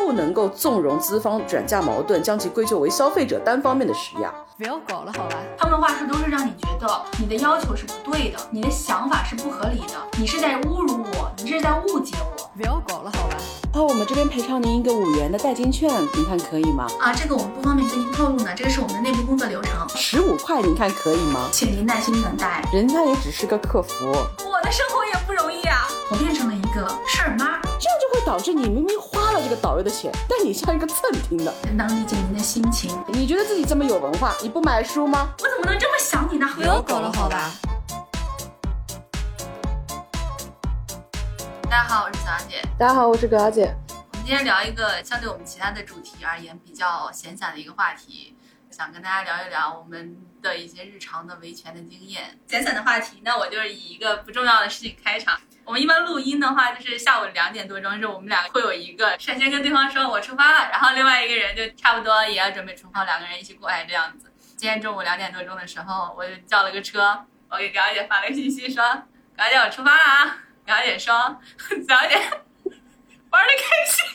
不能够纵容资方转嫁矛盾，将其归咎为消费者单方面的施压。 不要搞了好吧， 他们的话术都是让你觉得你的要求是不对的，你的想法是不合理的，你是在侮辱我，你是在误解我。 不要搞了好吧。 我们这边赔偿您一个5元的代金券，您看可以吗？ 这个我们不方便跟您透露呢，这个是我们的内部工作流程。 15块您看可以吗？ 请您耐心等待， 人家也只是个客服， 我的生活也不容易啊，我变成了一个事儿妈， 这样就会导致你明明花了这个导游的钱，但你像一个蹭听的。 能理解您的心情， 你觉得自己这么有文化，你不买书吗？ 我怎么能这么想你呢？ 不要搞了好吧。 大家好，我是小姐。 大家好，我是葛小姐。 我们今天聊一个相对我们其他的主题而言比较闲散的一个话题，想跟大家聊一聊我们的一些日常的维权的经验。闲散的话题呢，我就是以一个不重要的事情开场。我们一般录音的话，就是下午2点多钟，是我们俩会有一个率先跟对方说我出发了，然后另外一个人就差不多也要准备出发，2个人一起过来这样子。今天中午2点多钟的时候，我就叫了个车，我给葛小姐发了个信息说，葛小姐我出发了啊。葛小姐说，小姐玩得开心，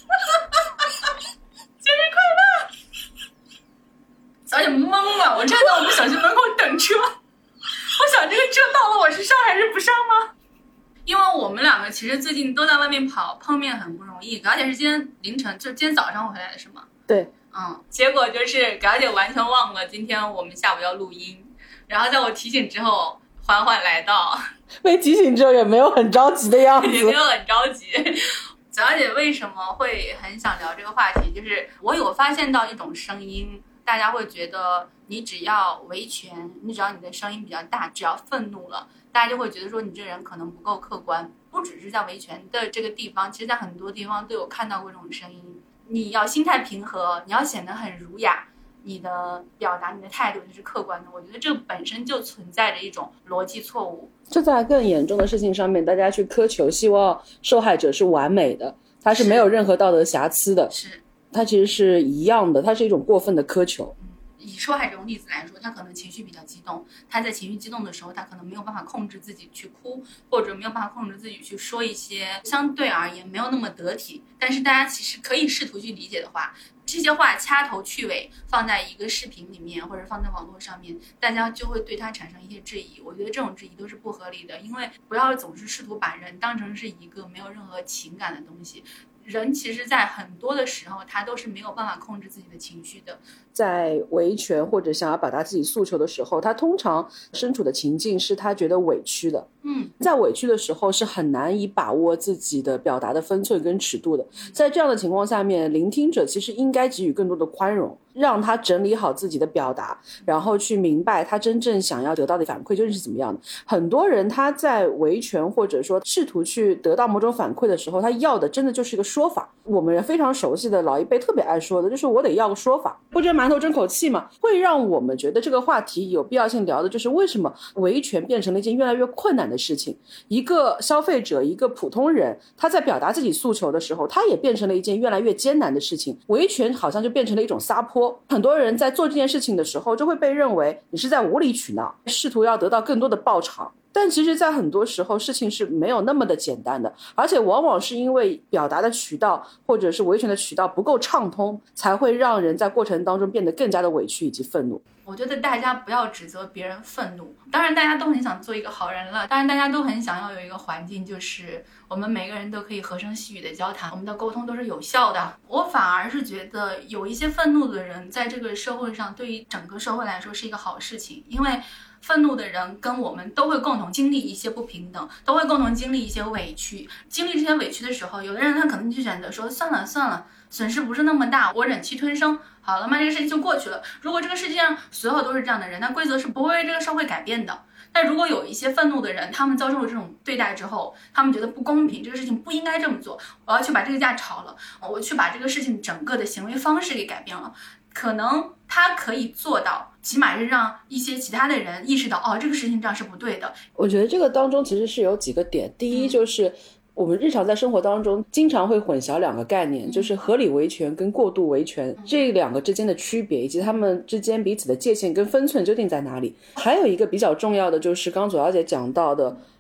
节日快乐。小姐懵了，我站在我们小区门口等车，我想这个车到了我是上还是不上吗？因为我们2个其实最近都在外面跑，碰面很不容易。葛小姐是今天凌晨，就今天早上回来的是吗？ 对， 结果就是葛小姐完全忘了今天我们下午要录音，然后在我提醒之后缓缓来到。 被提醒之后也没有很着急的样子， 也没有很着急。小姐为什么会很想聊这个话题，就是我有发现到一种声音，大家会觉得你只要维权，你只要你的声音比较大，只要愤怒了，大家就会觉得说你这人可能不够客观。不只是在维权的这个地方，其实在很多地方都有看到过这种声音。你要心态平和，你要显得很儒雅，你的表达你的态度就是客观的，我觉得这本身就存在着一种逻辑错误。 就在更严重的事情上面，大家去苛求希望受害者是完美的，他是没有任何道德瑕疵的， 是他其实是一样的，他是一种过分的苛求。 以受害者例子来说，他可能情绪比较激动，他在情绪激动的时候，他可能没有办法控制自己去哭，或者没有办法控制自己去说一些相对而言没有那么得体，但是大家其实可以试图去理解的话，这些话掐头去尾放在一个视频里面或者放在网络上面，大家就会对他产生一些质疑。我觉得这种质疑都是不合理的，因为不要总是试图把人当成是一个没有任何情感的东西。人其实在很多的时候他都是没有办法控制自己的情绪的。 在维权或者想要表达自己诉求的时候，他通常身处的情境是他觉得委屈的。在委屈的时候是很难以把握自己的表达的分寸跟尺度的。在这样的情况下面，聆听者其实应该给予更多的宽容，让他整理好自己的表达，然后去明白他真正想要得到的反馈究竟是怎么样的。很多人他在维权或者说试图去得到某种反馈的时候，他要的真的就是一个说法。我们非常熟悉的老一辈特别爱说的就是我得要个说法，不争馒头争口气嘛。会让我们觉得这个话题有必要性聊的就是为什么维权变成了一件越来越困难的事情。一个消费者，一个普通人，他在表达自己诉求的时候，他也变成了一件越来越艰难的事情。维权好像就变成了一种撒泼，很多人在做这件事情的时候就会被认为你是在无理取闹，试图要得到更多的报偿。但其实在很多时候事情是没有那么的简单的，而且往往是因为表达的渠道或者是维权的渠道不够畅通，才会让人在过程当中变得更加的委屈以及愤怒。 我觉得大家不要指责别人愤怒，当然大家都很想做一个好人了，当然大家都很想要有一个环境，就是我们每个人都可以和声细语的交谈，我们的沟通都是有效的。我反而是觉得有一些愤怒的人在这个社会上对于整个社会来说是一个好事情，因为愤怒的人跟我们都会共同经历一些不平等，都会共同经历一些委屈。经历这些委屈的时候，有的人他可能就选择说算了算了，损失不是那么大，我忍气吞声，好了嘛，这个事情就过去了。如果这个世界上所有都是这样的人，那规则是不会为这个社会改变的。但如果有一些愤怒的人，他们遭受了这种对待之后，他们觉得不公平，这个事情不应该这么做，我要去把这个架吵了，我去把这个事情整个的行为方式给改变了，可能他可以做到，起码是让一些其他的人意识到，这个事情这样是不对的。 我觉得这个当中其实是有几个点，第一就是我们日常在生活当中经常会混淆2个概念，就是合理维权跟过度维权这2个之间的区别，以及他们之间彼此的界限跟分寸究竟在哪里。还有一个比较重要的就是刚刚左小姐讲到的，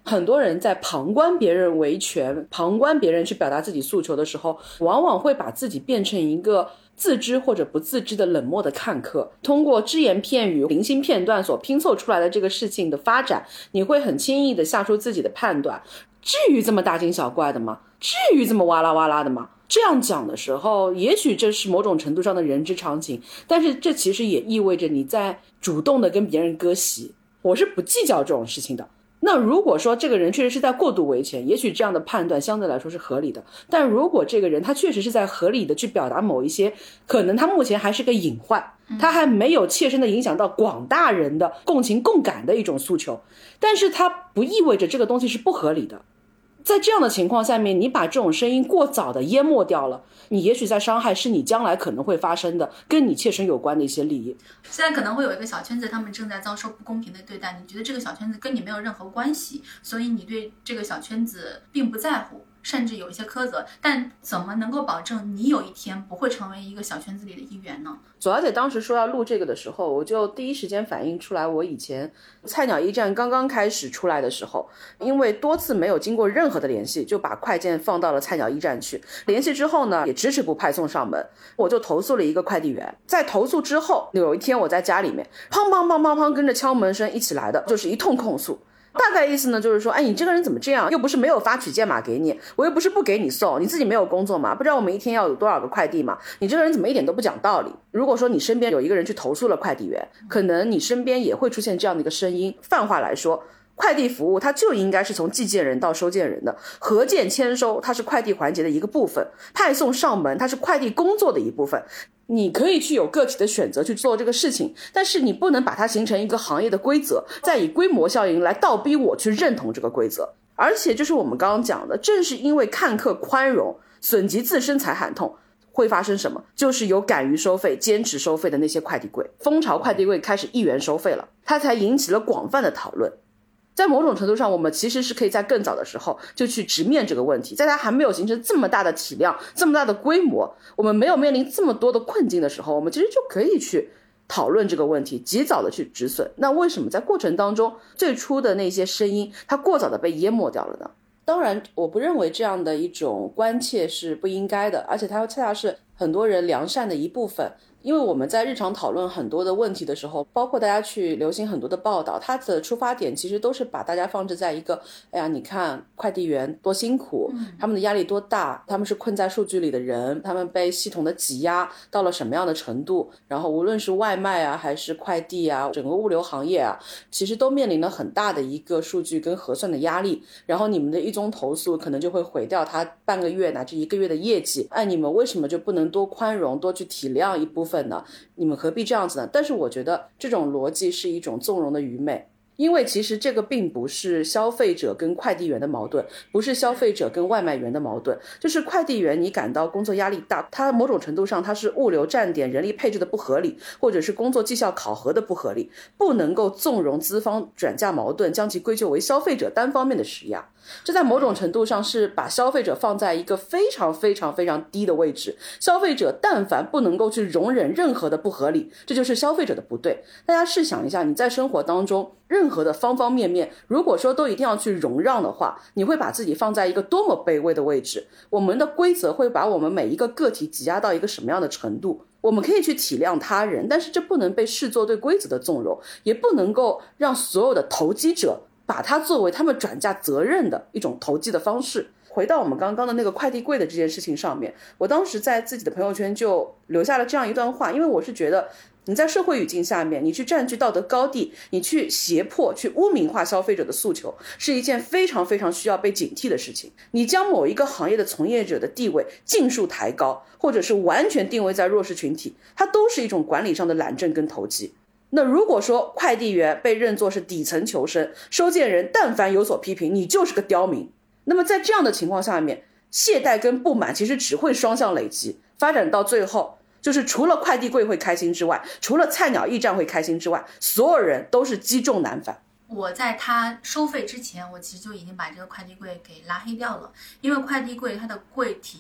很多人在旁观别人维权，旁观别人去表达自己诉求的时候，往往会把自己变成一个自知或者不自知的冷漠的看客，通过只言片语零星片段所拼凑出来的这个事情的发展，你会很轻易的下出自己的判断。至于这么大惊小怪的吗？至于这么哇啦哇啦的吗？这样讲的时候，也许这是某种程度上的人之常情，但是这其实也意味着你在主动的跟别人割席。我是不计较这种事情的。那如果说这个人确实是在过度维权，也许这样的判断相对来说是合理的，但如果这个人他确实是在合理的去表达某一些可能他目前还是个隐患，他还没有切身的影响到广大人的共情共感的一种诉求，但是他不意味着这个东西是不合理的。在这样的情况下面，你把这种声音过早的淹没掉了，你也许在伤害是你将来可能会发生的跟你切身有关的一些利益。 现在可能会有一个小圈子，他们正在遭受不公平的对待，你觉得这个小圈子跟你没有任何关系，所以你对这个小圈子并不在乎，甚至有一些苛责，但怎么能够保证你有一天不会成为一个小圈子里的一员呢？ 左小姐当时说要录这个的时候，我就第一时间反映出来，我以前菜鸟驿站刚刚开始出来的时候，因为多次没有经过任何的联系，就把快件放到了菜鸟驿站去，联系之后呢，也迟迟不派送上门，我就投诉了一个快递员。在投诉之后，有一天我在家里面，砰砰砰砰砰跟着敲门声一起来的，就是一通控诉。大概意思呢就是说，哎，你这个人怎么这样，又不是没有发取件码给你，我又不是不给你送，你自己没有工作嘛，不知道我们一天要有多少个快递嘛，你这个人怎么一点都不讲道理。如果说你身边有一个人去投诉了快递员，可能你身边也会出现这样的一个声音。泛化来说，快递服务它就应该是从寄件人到收件人的，核件签收它是快递环节的一个部分，派送上门它是快递工作的一部分。你可以去有个体的选择去做这个事情，但是你不能把它形成一个行业的规则，再以规模效应来倒逼我去认同这个规则。而且就是我们刚刚讲的，正是因为看客宽容，损及自身才喊痛，会发生什么？就是有敢于收费、坚持收费的那些快递柜，蜂巢快递柜开始1元收费了，它才引起了广泛的讨论。在某种程度上，我们其实是可以在更早的时候就去直面这个问题，在它还没有形成这么大的体量、这么大的规模，我们没有面临这么多的困境的时候，我们其实就可以去讨论这个问题，及早的去止损。那为什么在过程当中最初的那些声音它过早的被淹没掉了呢？当然我不认为这样的一种关切是不应该的，而且它恰恰是很多人良善的一部分。因为我们在日常讨论很多的问题的时候，包括大家去流行很多的报道，它的出发点其实都是把大家放置在一个，哎呀，你看快递员多辛苦，他们的压力多大，他们是困在数据里的人，他们被系统的挤压到了什么样的程度，然后无论是外卖啊还是快递啊，整个物流行业啊，其实都面临了很大的一个数据跟核算的压力，然后你们的一宗投诉可能就会毁掉他半个月乃至1个月的业绩，你们为什么就不能多宽容，多去体谅一部分呢？你们何必这样子呢？但是我觉得这种逻辑是一种纵容的愚昧，因为其实这个并不是消费者跟快递员的矛盾，不是消费者跟外卖员的矛盾，就是快递员你感到工作压力大，他某种程度上他是物流站点人力配置的不合理，或者是工作绩效考核的不合理，不能够纵容资方转嫁矛盾，将其归咎为消费者单方面的施压。这在某种程度上是把消费者放在一个非常非常非常低的位置，消费者但凡不能够去容忍任何的不合理，这就是消费者的不对。大家试想一下，你在生活当中任何的方方面面，如果说都一定要去容让的话，你会把自己放在一个多么卑微的位置。我们的规则会把我们每一个个体挤压到一个什么样的程度，我们可以去体谅他人，但是这不能被视作对规则的纵容，也不能够让所有的投机者把它作为他们转嫁责任的一种投机的方式。回到我们刚刚的那个快递柜的这件事情上面，我当时在自己的朋友圈就留下了这样一段话，因为我是觉得你在社会语境下面，你去占据道德高地，你去胁迫去污名化消费者的诉求，是一件非常非常需要被警惕的事情。你将某一个行业的从业者的地位尽数抬高，或者是完全定位在弱势群体，它都是一种管理上的懒政跟投机。那如果说快递员被认作是底层求生，收件人但凡有所批评，你就是个刁民，那么在这样的情况下面，懈怠跟不满其实只会双向累积，发展到最后就是除了快递柜会开心之外，除了菜鸟驿站会开心之外，所有人都是积重难返。 我在他收费之前，我其实就已经把这个快递柜给拉黑掉了，因为快递柜它的柜体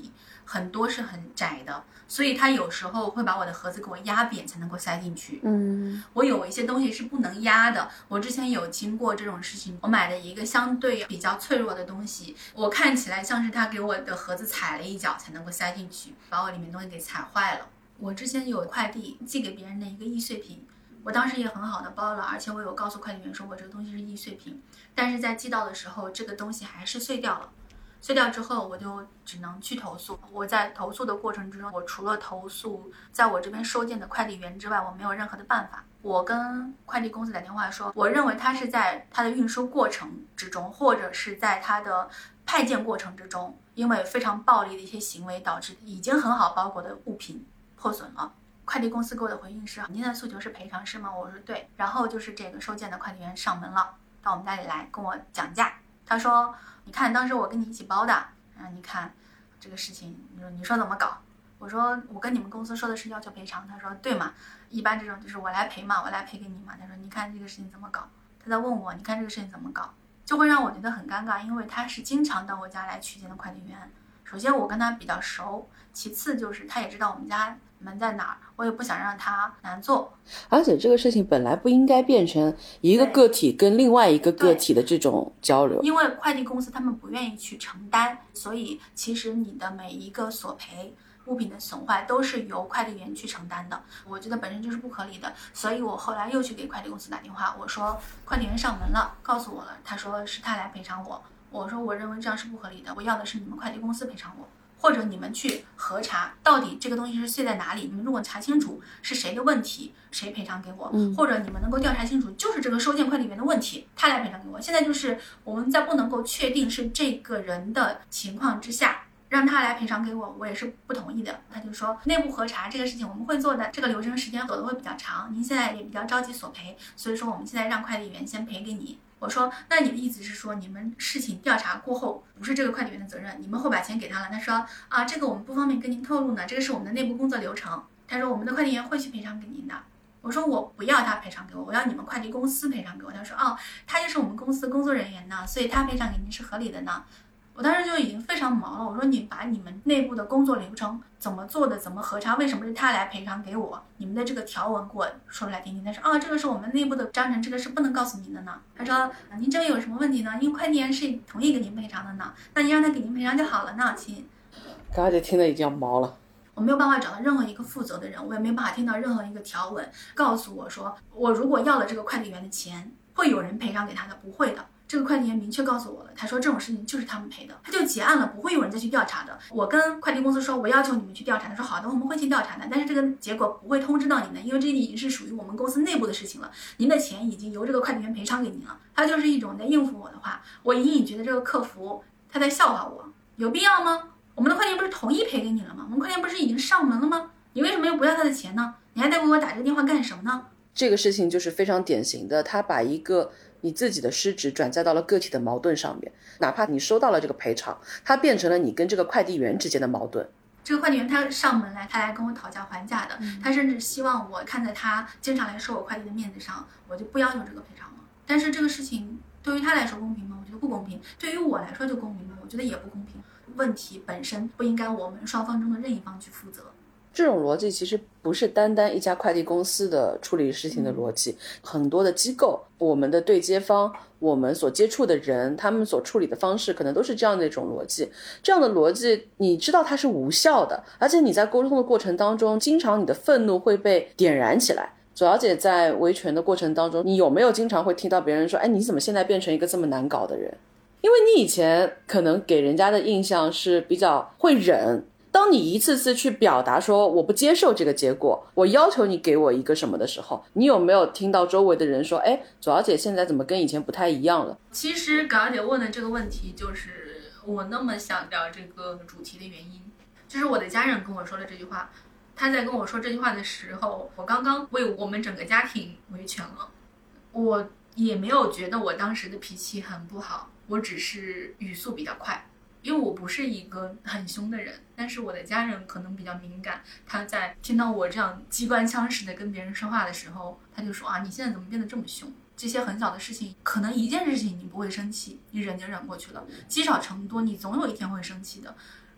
很多是很窄的，所以他有时候会把我的盒子给我压扁才能够塞进去。我有一些东西是不能压的，我之前有经过这种事情，我买的一个相对比较脆弱的东西，我看起来像是他给我的盒子踩了一脚才能够塞进去，把我里面东西给踩坏了。我之前有快递寄给别人的一个易碎品，我当时也很好的包了，而且我有告诉快递员说我这个东西是易碎品，但是在寄到的时候这个东西还是碎掉了。碎掉之后我就只能去投诉。我在投诉的过程之中，我除了投诉在我这边收件的快递员之外，我没有任何的办法。我跟快递公司打电话说，我认为他是在他的运输过程之中，或者是在他的派件过程之中，因为非常暴力的一些行为导致已经很好包裹的物品破损了。快递公司给我的回应是，您的诉求是赔偿是吗？我说对。然后就是这个收件的快递员上门了，到我们家里来跟我讲价。他说，你看当时我跟你一起包的，你看这个事情你说怎么搞？我说我跟你们公司说的是要求赔偿。他说对嘛，一般这种就是我来赔嘛，我来赔给你嘛。他说你看这个事情怎么搞？他在问我你看这个事情怎么搞，就会让我觉得很尴尬，因为他是经常到我家来取件的快递员。首先我跟他比较熟，其次就是他也知道我们家门在哪儿，我也不想让他难做。 而且这个事情本来不应该变成一个个体跟另外一个个体的这种交流， 因为快递公司他们不愿意去承担，所以其实你的每一个索赔物品的损坏都是由快递员去承担的，我觉得本身就是不合理的。所以我后来又去给快递公司打电话，我说快递员上门了，告诉我了，他说是他来赔偿我。我说我认为这样是不合理的，我要的是你们快递公司赔偿我，或者你们去核查到底这个东西是碎在哪里，你们如果查清楚是谁的问题，谁赔偿给我，或者你们能够调查清楚就是这个收件快递员的问题，他来赔偿给我。现在就是我们在不能够确定是这个人的情况之下，让他来赔偿给我，我也是不同意的。他就说内部核查这个事情我们会做的，这个流程时间走的会比较长，您现在也比较着急索赔，所以说我们现在让快递员先赔给你。我说那你的意思是说你们事情调查过后不是这个快递员的责任，你们会把钱给他了？他说这个我们不方便跟您透露呢，这个是我们的内部工作流程。他说我们的快递员会去赔偿给您的。我说我不要他赔偿给我，我要你们快递公司赔偿给我。他说他就是我们公司工作人员呢，所以他赔偿给您是合理的呢。我当时就已经非常毛了，我说你把你们内部的工作流程怎么做的，怎么核查，为什么是他来赔偿给我，你们的这个条文给我说出来听听。他说这个是我们内部的章程，这个是不能告诉您的呢。他说您这个有什么问题呢？因为快递员是同意给您赔偿的呢，那您让他给您赔偿就好了呢，亲。 刚才听得已经毛了。 我没有办法找到任何一个负责的人，我也没有办法听到任何一个条文告诉我说我如果要了这个快递员的钱会有人赔偿给他的，不会的。这个快递员明确告诉我了，他说这种事情就是他们赔的，他就结案了，不会有人再去调查的。我跟快递公司说我要求你们去调查，他说好的，我们会去调查的，但是这个结果不会通知到你们，因为这已经是属于我们公司内部的事情了，您的钱已经由这个快递员赔偿给您了。他就是一种在应付我的话，我隐隐觉得这个客服他在笑话我，有必要吗？我们的快递员不是同意赔给你了吗？我们快递员不是已经上门了吗？你为什么又不要他的钱呢？你还在给我打这个电话干什么呢？ 这个事情就是非常典型的，他把一个你自己的失职转嫁到了个体的矛盾上面，哪怕你收到了这个赔偿，它变成了你跟这个快递员之间的矛盾。 这个快递员他上门来，他来跟我讨价还价的，他甚至希望我看在他经常来收我快递的面子上，我就不要求这个赔偿了。但是这个事情对于他来说公平吗？我觉得不公平。对于我来说就公平吗？我觉得也不公平。问题本身不应该我们双方中的任一方去负责。 这种逻辑其实不是单单一家快递公司的处理事情的逻辑，很多的机构，我们的对接方，我们所接触的人，他们所处理的方式可能都是这样的一种逻辑。这样的逻辑你知道它是无效的，而且你在沟通的过程当中，经常你的愤怒会被点燃起来。左小姐在维权的过程当中，你有没有经常会听到别人说，你怎么现在变成一个这么难搞的人？因为你以前可能给人家的印象是比较会忍，当你一次次去表达说我不接受这个结果，我要求你给我一个什么的时候，你有没有听到周围的人说左小姐现在怎么跟以前不太一样了？ 其实葛小姐问的这个问题就是我那么想聊这个主题的原因，就是我的家人跟我说了这句话。他在跟我说这句话的时候，我刚刚为我们整个家庭维权了，我也没有觉得我当时的脾气很不好，我只是语速比较快，因为我不是一个很凶的人，但是我的家人可能比较敏感，他在听到我这样机关枪似的跟别人说话的时候，他就说你现在怎么变得这么凶？这些很小的事情，可能一件事情你不会生气，你忍就忍过去了，积少成多，你总有一天会生气的。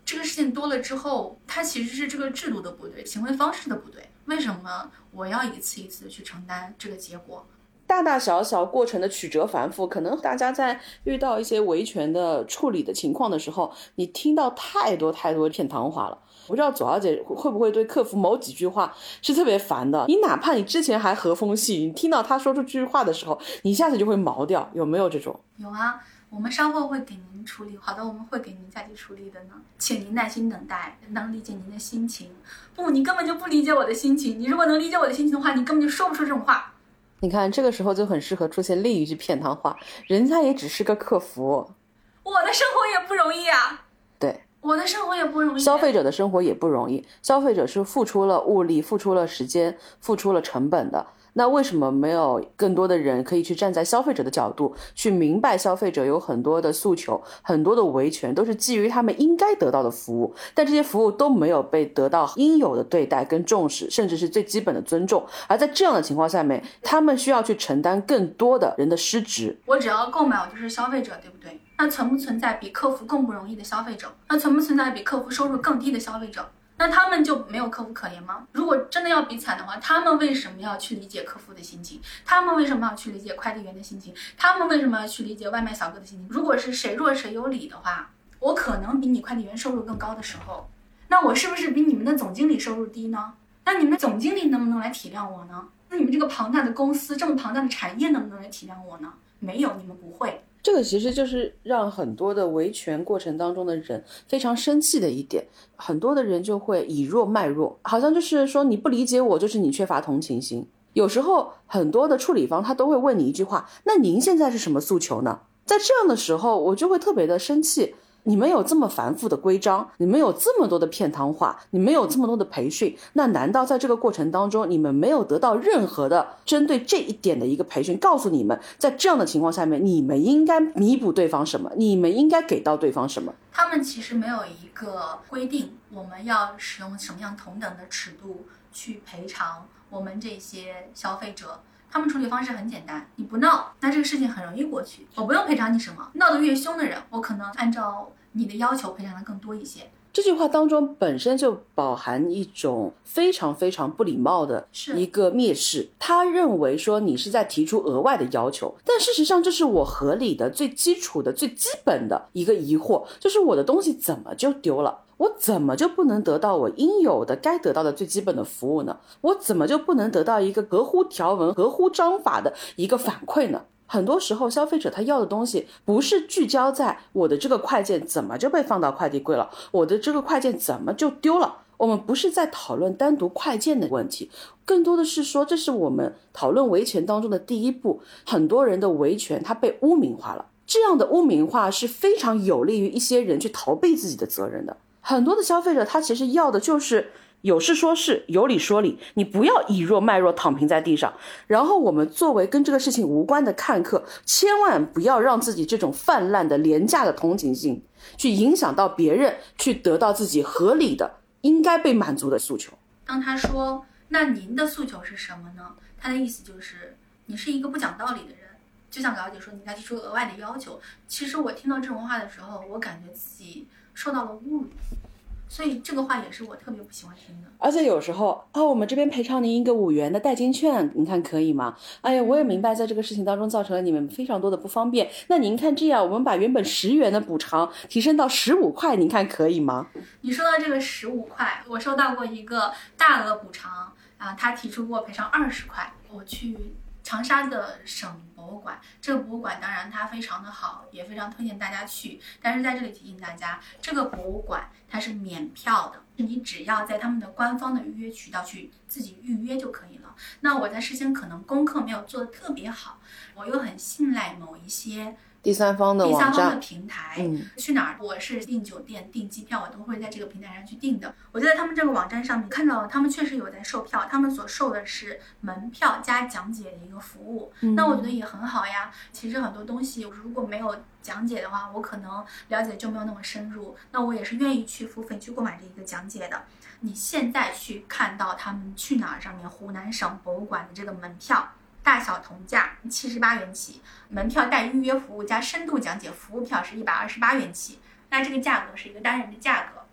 这个事情多了之后，它其实是这个制度的不对，行为方式的不对。为什么我要一次一次的去承担这个结果？ 大大小小过程的曲折繁复，可能大家在遇到一些维权的处理的情况的时候，你听到太多太多片汤话了。不知道左小姐会不会对客服某几句话是特别烦的，你哪怕你之前还和风细雨，你听到他说出这句话的时候，你一下子就会毛掉，有没有这种？ 有啊，我们稍后会给您处理。好的，我们会给您再去处理的呢，请您耐心等待，能理解您的心情。不，你根本就不理解我的心情，你如果能理解我的心情的话，你根本就说不出这种话。 你看这个时候就很适合出现另一句片汤话，人家也只是个客服， 我的生活也不容易啊。 对， 我的生活也不容易， 消费者的生活也不容易，消费者是付出了物力，付出了时间，付出了成本的。那为什么没有更多的人可以去站在消费者的角度，去明白消费者有很多的诉求，很多的维权都是基于他们应该得到的服务，但这些服务都没有被得到应有的对待跟重视，甚至是最基本的尊重。而在这样的情况下面，他们需要去承担更多的人的失职。 我只要购买，我就是消费者，对不对？那存不存在比客服更不容易的消费者？那存不存在比客服收入更低的消费者？那他们就没有客服可怜吗？如果真的要比惨的话，他们为什么要去理解客服的心情？他们为什么要去理解快递员的心情？他们为什么要去理解外卖小哥的心情？如果是谁弱谁有理的话，我可能比你快递员收入更高的时候，那我是不是比你们的总经理收入低呢？那你们的总经理能不能来体谅我呢？那你们这个庞大的公司，这么庞大的产业能不能来体谅我呢？没有，你们不会。 这个其实就是让很多的维权过程当中的人非常生气的一点，很多的人就会以弱卖弱，好像就是说你不理解我，就是你缺乏同情心。有时候很多的处理方他都会问你一句话，那您现在是什么诉求呢？在这样的时候我就会特别的生气，你们有这么繁复的规章，你们有这么多的片汤话，你们有这么多的培训，那难道在这个过程当中你们没有得到任何的针对这一点的一个培训，告诉你们在这样的情况下面你们应该弥补对方什么，你们应该给到对方什么？ 他们其实没有一个规定我们要使用什么样同等的尺度去赔偿我们这些消费者。他们处理方式很简单，你不闹，那这个事情很容易过去，我不用赔偿你什么。闹得越凶的人，我可能按照你的要求赔偿的更多一些。 这句话当中本身就饱含一种非常非常不礼貌的一个蔑视，他认为说你是在提出额外的要求，但事实上这是我合理的最基础的最基本的一个疑惑，就是我的东西怎么就丢了，我怎么就不能得到我应有的该得到的最基本的服务呢？我怎么就不能得到一个合乎条文合乎章法的一个反馈呢？很多时候消费者他要的东西不是聚焦在我的这个快件怎么就被放到快递柜了，我的这个快件怎么就丢了，我们不是在讨论单独快件的问题，更多的是说这是我们讨论维权当中的第一步。很多人的维权他被污名化了，这样的污名化是非常有利于一些人去逃避自己的责任的。很多的消费者他其实要的就是有事说事，有理说理，你不要以弱卖弱，躺平在地上。然后我们作为跟这个事情无关的看客，千万不要让自己这种泛滥的廉价的同情心去影响到别人，去得到自己合理的应该被满足的诉求。 当他说那您的诉求是什么呢？他的意思就是你是一个不讲道理的人，就像表姐说你该提出额外的要求。其实我听到这种话的时候，我感觉自己受到了侮辱，所以这个话也是我特别不喜欢听的。 而且有时候我们这边赔偿您一个5元的代金券，您看可以吗？哎呀，我也明白在这个事情当中造成了你们非常多的不方便，那您看这样我们把原本10元的补偿提升到15块，您看可以吗？ 你说到这个15块，我收到过一个大额补偿他提出过赔偿20块。我去长沙的省博物馆，这个博物馆当然它非常的好，也非常推荐大家去，但是在这里提醒大家，这个博物馆它是免票的，你只要在他们的官方的预约渠道去自己预约就可以了。那我在事先可能功课没有做得特别好，我又很信赖某一些第三方的网站平台，去哪儿我是订酒店订机票我都会在这个平台上去订的。我就在他们这个网站上面看到他们确实有在售票，他们所售的是门票加讲解的一个服务，那我觉得也很好呀。其实很多东西如果没有讲解的话，我可能了解就没有那么深入，那我也是愿意去付费去购买这一个讲解的。你现在去看到他们去哪儿上面湖南省博物馆的这个门票大小同价78元起，门票带预约服务加深度讲解服务票是128元起，那这个价格是一个单人的价格。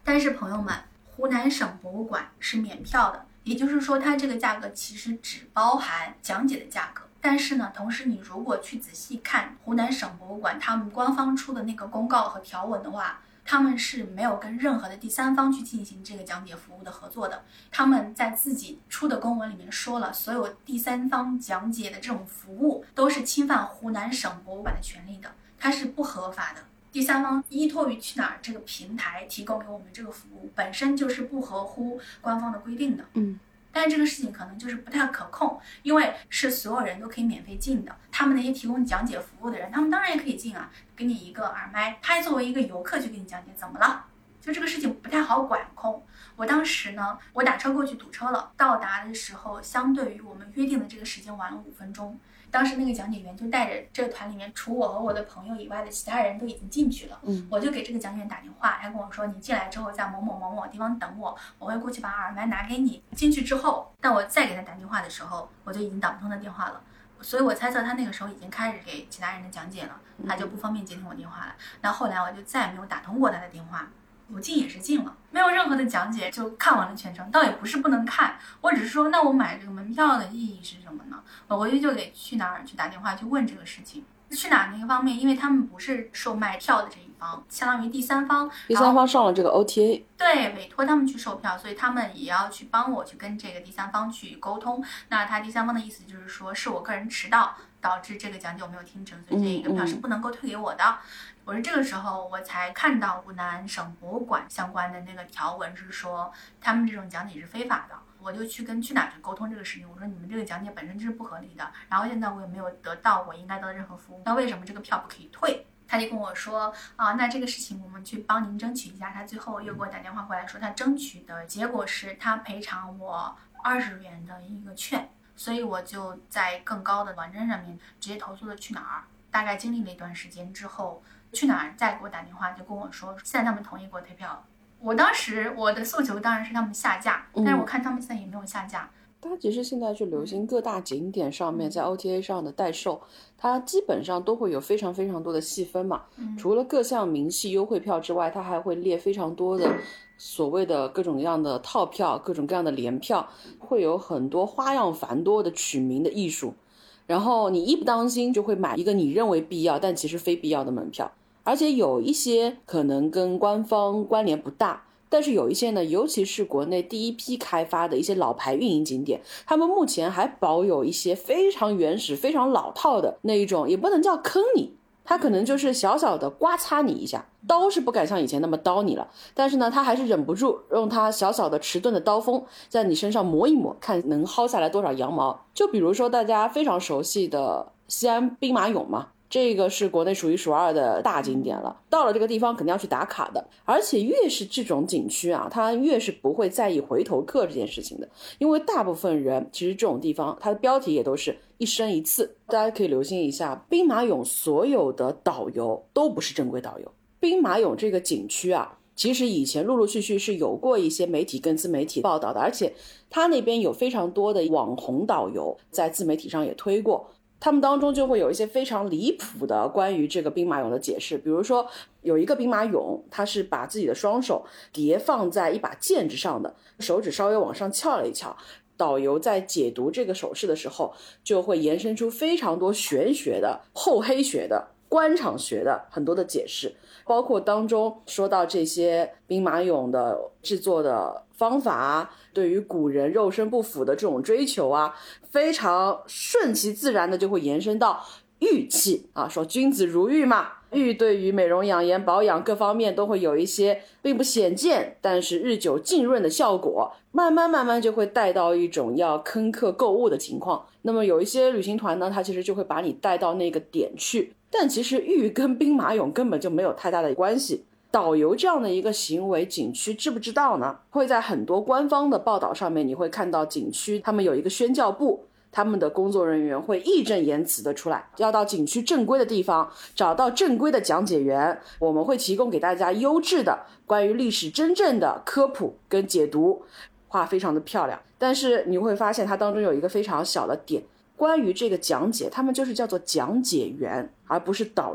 但是朋友们，湖南省博物馆是免票的，也就是说它这个价格其实只包含讲解的价格。但是呢，同时你如果去仔细看湖南省博物馆他们官方出的那个公告和条文的话，他们是没有跟任何的第三方去进行这个讲解服务的合作的。他们在自己出的公文里面说了，所有第三方讲解的这种服务都是侵犯湖南省博物馆的权利的，它是不合法的。第三方依托于去哪儿这个平台提供给我们这个服务，本身就是不合乎官方的规定的。但是这个事情可能就是不太可控，因为是所有人都可以免费进的。他们那些提供讲解服务的人，他们当然也可以进啊，给你一个耳麦，他作为一个游客去给你讲解，怎么了？就这个事情不太好管控。我当时呢，我打车过去堵车了，到达的时候相对于我们约定的这个时间晚了5分钟。当时那个讲解员就带着这个团里面除我和我的朋友以外的其他人都已经进去了。我就给这个讲解员打电话，他跟我说你进来之后在某某某某地方等我，我会过去把耳麦拿给你。进去之后，当我再给他打电话的时候，我就已经打不通他电话了，所以我猜测他那个时候已经开始给其他人的讲解了，他就不方便接听我电话了。那后来我就再也没有打通过他的电话。我进也是进了，没有任何的讲解就看完了全程，倒也不是不能看，我只是说那我买这个门票的意义是什么呢？我回去就给去哪儿去打电话去问这个事情。去哪儿那个方面，因为他们不是售卖票的这一方，相当于第三方上了这个 OTA， 对，委托他们去售票，所以他们也要去帮我去跟这个第三方去沟通。那他第三方的意思就是说是我个人迟到导致这个讲解我没有听成，所以这一个票是不能够退给我的。我是这个时候我才看到湖南省博物馆相关的那个条文是说他们这种讲解是非法的。我就去跟去哪儿去沟通这个事情，我说你们这个讲解本身就是不合理的，然后现在我也没有得到我应该得的任何服务，那为什么这个票不可以退？他就跟我说那这个事情我们去帮您争取一下。他最后又给我打电话过来说他争取的结果是他赔偿我20元的一个券，所以我就在更高的网站上面直接投诉了去哪儿。大概经历了一段时间之后，去哪儿再给我打电话就跟我说现在他们同意给我退票了。我当时我的诉求当然是他们下架，但是我看他们现在也没有下架。 它其实现在就流行各大景点上面在 OTA 上的代售，它基本上都会有非常非常多的细分嘛。除了各项明细优惠票之外，它还会列非常多的所谓的各种各样的套票，各种各样的联票，会有很多花样繁多的取名的艺术。然后你一不当心就会买一个你认为必要但其实非必要的门票，而且有一些可能跟官方关联不大，但是有一些呢，尤其是国内第一批开发的一些老牌运营景点，他们目前还保有一些非常原始非常老套的那一种，也不能叫坑你，他可能就是小小的刮擦你一下，刀是不敢像以前那么刀你了，但是呢他还是忍不住用他小小的迟钝的刀锋在你身上磨一磨，看能薅下来多少羊毛。就比如说大家非常熟悉的西安兵马俑嘛，这个是国内数一数二的大景点了，到了这个地方肯定要去打卡的。而且越是这种景区啊，它越是不会在意回头客这件事情的，因为大部分人其实这种地方它的标题也都是一生一次。大家可以留心一下，兵马俑所有的导游都不是正规导游。兵马俑这个景区啊，其实以前陆陆续续是有过一些媒体跟自媒体报道的，而且它那边有非常多的网红导游在自媒体上也推过，他们当中就会有一些非常离谱的关于这个兵马俑的解释。比如说有一个兵马俑，他是把自己的双手叠放在一把剑之上的，手指稍微往上翘了一翘，导游在解读这个手势的时候就会延伸出非常多玄学的、厚黑学的、官场学的很多的解释，包括当中说到这些兵马俑的制作的方法啊，对于古人肉身不腐的这种追求啊，非常顺其自然的就会延伸到玉器啊，说君子如玉嘛，玉对于美容养颜保养各方面都会有一些并不显见但是日久浸润的效果，慢慢就会带到一种要坑客购物的情况。那么有一些旅行团呢，它其实就会把你带到那个点去，但其实玉跟兵马俑根本就没有太大的关系。导游这样的一个行为，景区知不知道呢？会在很多官方的报道上面，你会看到景区他们有一个宣教部，他们的工作人员会义正言辞的出来，要到景区正规的地方找到正规的讲解员，我们会提供给大家优质的关于历史真正的科普跟解读，画非常的漂亮。但是你会发现它当中有一个非常小的点，关于这个讲解，他们就是叫做讲解员而不是导游。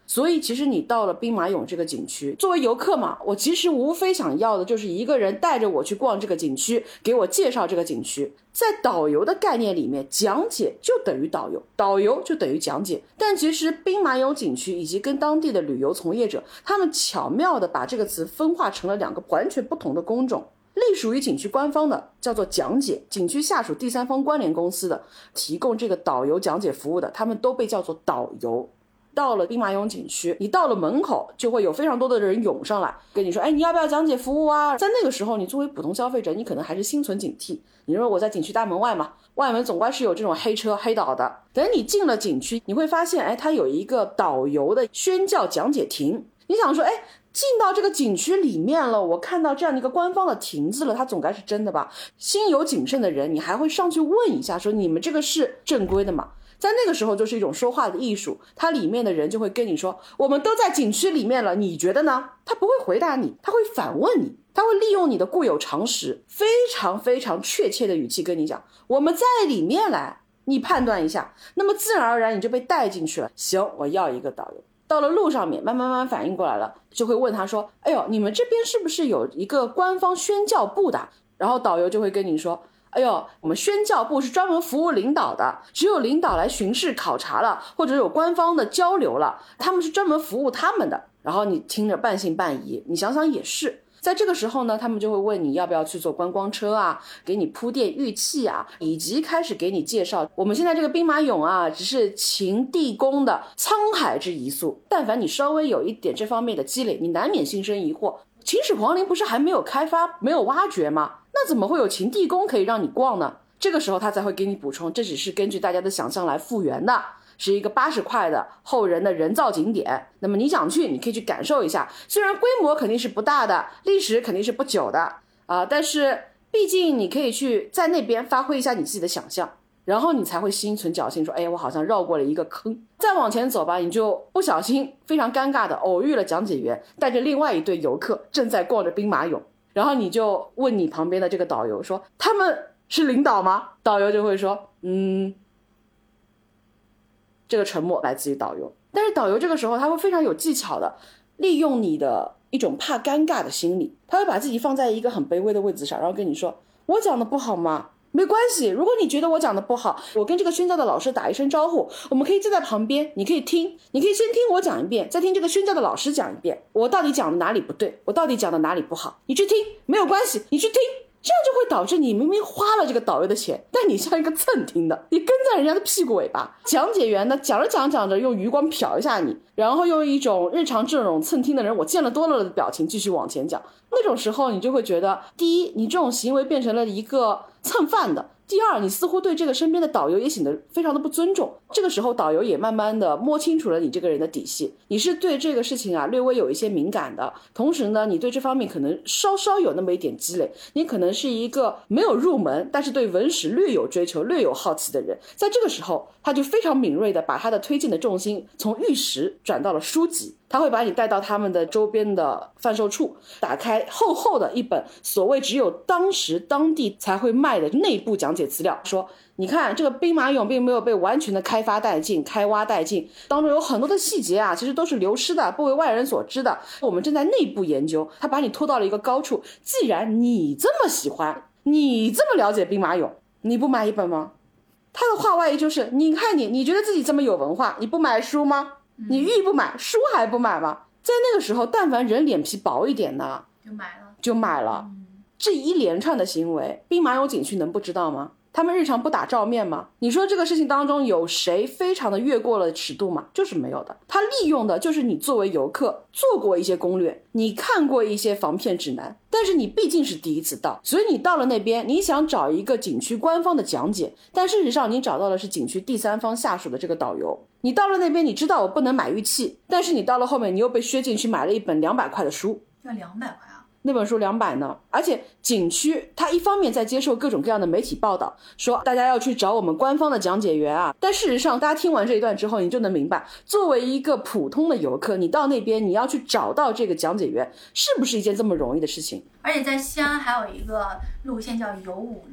所以其实你到了兵马俑这个景区，作为游客嘛，我其实无非想要的就是一个人带着我去逛这个景区，给我介绍这个景区。在导游的概念里面，讲解就等于导游，导游就等于讲解。但其实兵马俑景区以及跟当地的旅游从业者，他们巧妙的把这个词分化成了两个完全不同的工种。隶属于景区官方的叫做讲解，景区下属第三方关联公司的提供这个导游讲解服务的，他们都被叫做导游。到了兵马俑景区，你到了门口就会有非常多的人涌上来跟你说，哎，你要不要讲解服务啊？在那个时候，你作为普通消费者，你可能还是心存警惕，你认为我在景区大门外嘛，外门总归是有这种黑车黑导的。等你进了景区，你会发现，哎，它有一个导游的宣教讲解亭。你想说，哎，进到这个景区里面了，我看到这样一个官方的亭子了，它总该是真的吧？心有谨慎的人，你还会上去问一下，说你们这个是正规的吗？在那个时候就是一种说话的艺术，它里面的人就会跟你说，我们都在景区里面了，你觉得呢？他不会回答你，他会反问你，他会利用你的固有常识，非常非常确切的语气跟你讲，我们在里面来，你判断一下。那么自然而然你就被带进去了。行，我要一个导游。到了路上面慢慢反应过来了，就会问他说，哎呦，你们这边是不是有一个官方宣教部的？然后导游就会跟你说，哎呦，我们宣教部是专门服务领导的，只有领导来巡视考察了，或者有官方的交流了，他们是专门服务他们的。然后你听着半信半疑，你想想也是。在这个时候呢，他们就会问你要不要去坐观光车啊，给你铺垫玉器啊，以及开始给你介绍我们现在这个兵马俑啊，只是秦地宫的沧海之一粟。但凡你稍微有一点这方面的积累，你难免心生疑惑，秦始皇陵不是还没有开发没有挖掘吗？那怎么会有秦地宫可以让你逛呢？这个时候他才会给你补充，这只是根据大家的想象来复原的，是一个80块的后人的人造景点。那么你想去，你可以去感受一下，虽然规模肯定是不大的，历史肯定是不久的但是毕竟你可以去在那边发挥一下你自己的想象，然后你才会心存侥幸说，哎，我好像绕过了一个坑。再往前走吧，你就不小心非常尴尬的偶遇了讲解员带着另外一对游客正在逛着兵马俑，然后你就问你旁边的这个导游说，他们是领导吗？导游就会说，这个沉默来自于导游。但是导游这个时候他会非常有技巧的利用你的一种怕尴尬的心理，他会把自己放在一个很卑微的位置上，然后跟你说，我讲的不好吗？没关系，如果你觉得我讲的不好，我跟这个宣教的老师打一声招呼，我们可以站在旁边，你可以听，你可以先听我讲一遍，再听这个宣教的老师讲一遍，我到底讲的哪里不对，我到底讲的哪里不好，你去听，没有关系，你去听。这样就会导致你明明花了这个导游的钱，但你像一个蹭听的，你跟在人家的屁股尾巴。讲解员呢，讲着讲着用余光瞟一下你，然后用一种日常这种蹭听的人我见了多了的表情继续往前讲。那种时候你就会觉得，第一，你这种行为变成了一个蹭饭的，第二，你似乎对这个身边的导游也显得非常的不尊重。这个时候导游也慢慢的摸清楚了你这个人的底细，你是对这个事情略微有一些敏感的，同时呢你对这方面可能稍稍有那么一点积累，你可能是一个没有入门但是对文史略有追求略有好奇的人。在这个时候他就非常敏锐的把他的推荐的重心从玉石转到了书籍，他会把你带到他们的周边的贩售处，打开厚厚的一本所谓只有当时当地才会卖的内部讲解资料，说你看这个兵马俑并没有被完全的开发殆尽开挖殆尽，当中有很多的细节其实都是流失的，不为外人所知的，我们正在内部研究。他把你拖到了一个高处，既然你这么喜欢，你这么了解兵马俑，你不买一本吗？他的话外音就是，你看你觉得自己这么有文化，你不买书吗？你玉不买，书还不买吗？在那个时候但凡人脸皮薄一点的就买了。这一连串的行为兵马俑景区能不知道吗？他们日常不打照面吗？你说这个事情当中有谁非常的越过了尺度吗？就是没有的。他利用的就是你作为游客做过一些攻略，你看过一些防骗指南，但是你毕竟是第一次到，所以你到了那边你想找一个景区官方的讲解，但事实上你找到的是景区第三方下属的这个导游。你到了那边你知道我不能买玉器，但是你到了后面你又被削进去买了一本200块的书。 要200块啊？ 那本书200呢，而且景区它一方面在接受各种各样的媒体报道，说大家要去找我们官方的讲解员但事实上大家听完这一段之后，你就能明白，作为一个普通的游客，你到那边你要去找到这个讲解员，是不是一件这么容易的事情？ 而且在西安还有一个路线叫游武路，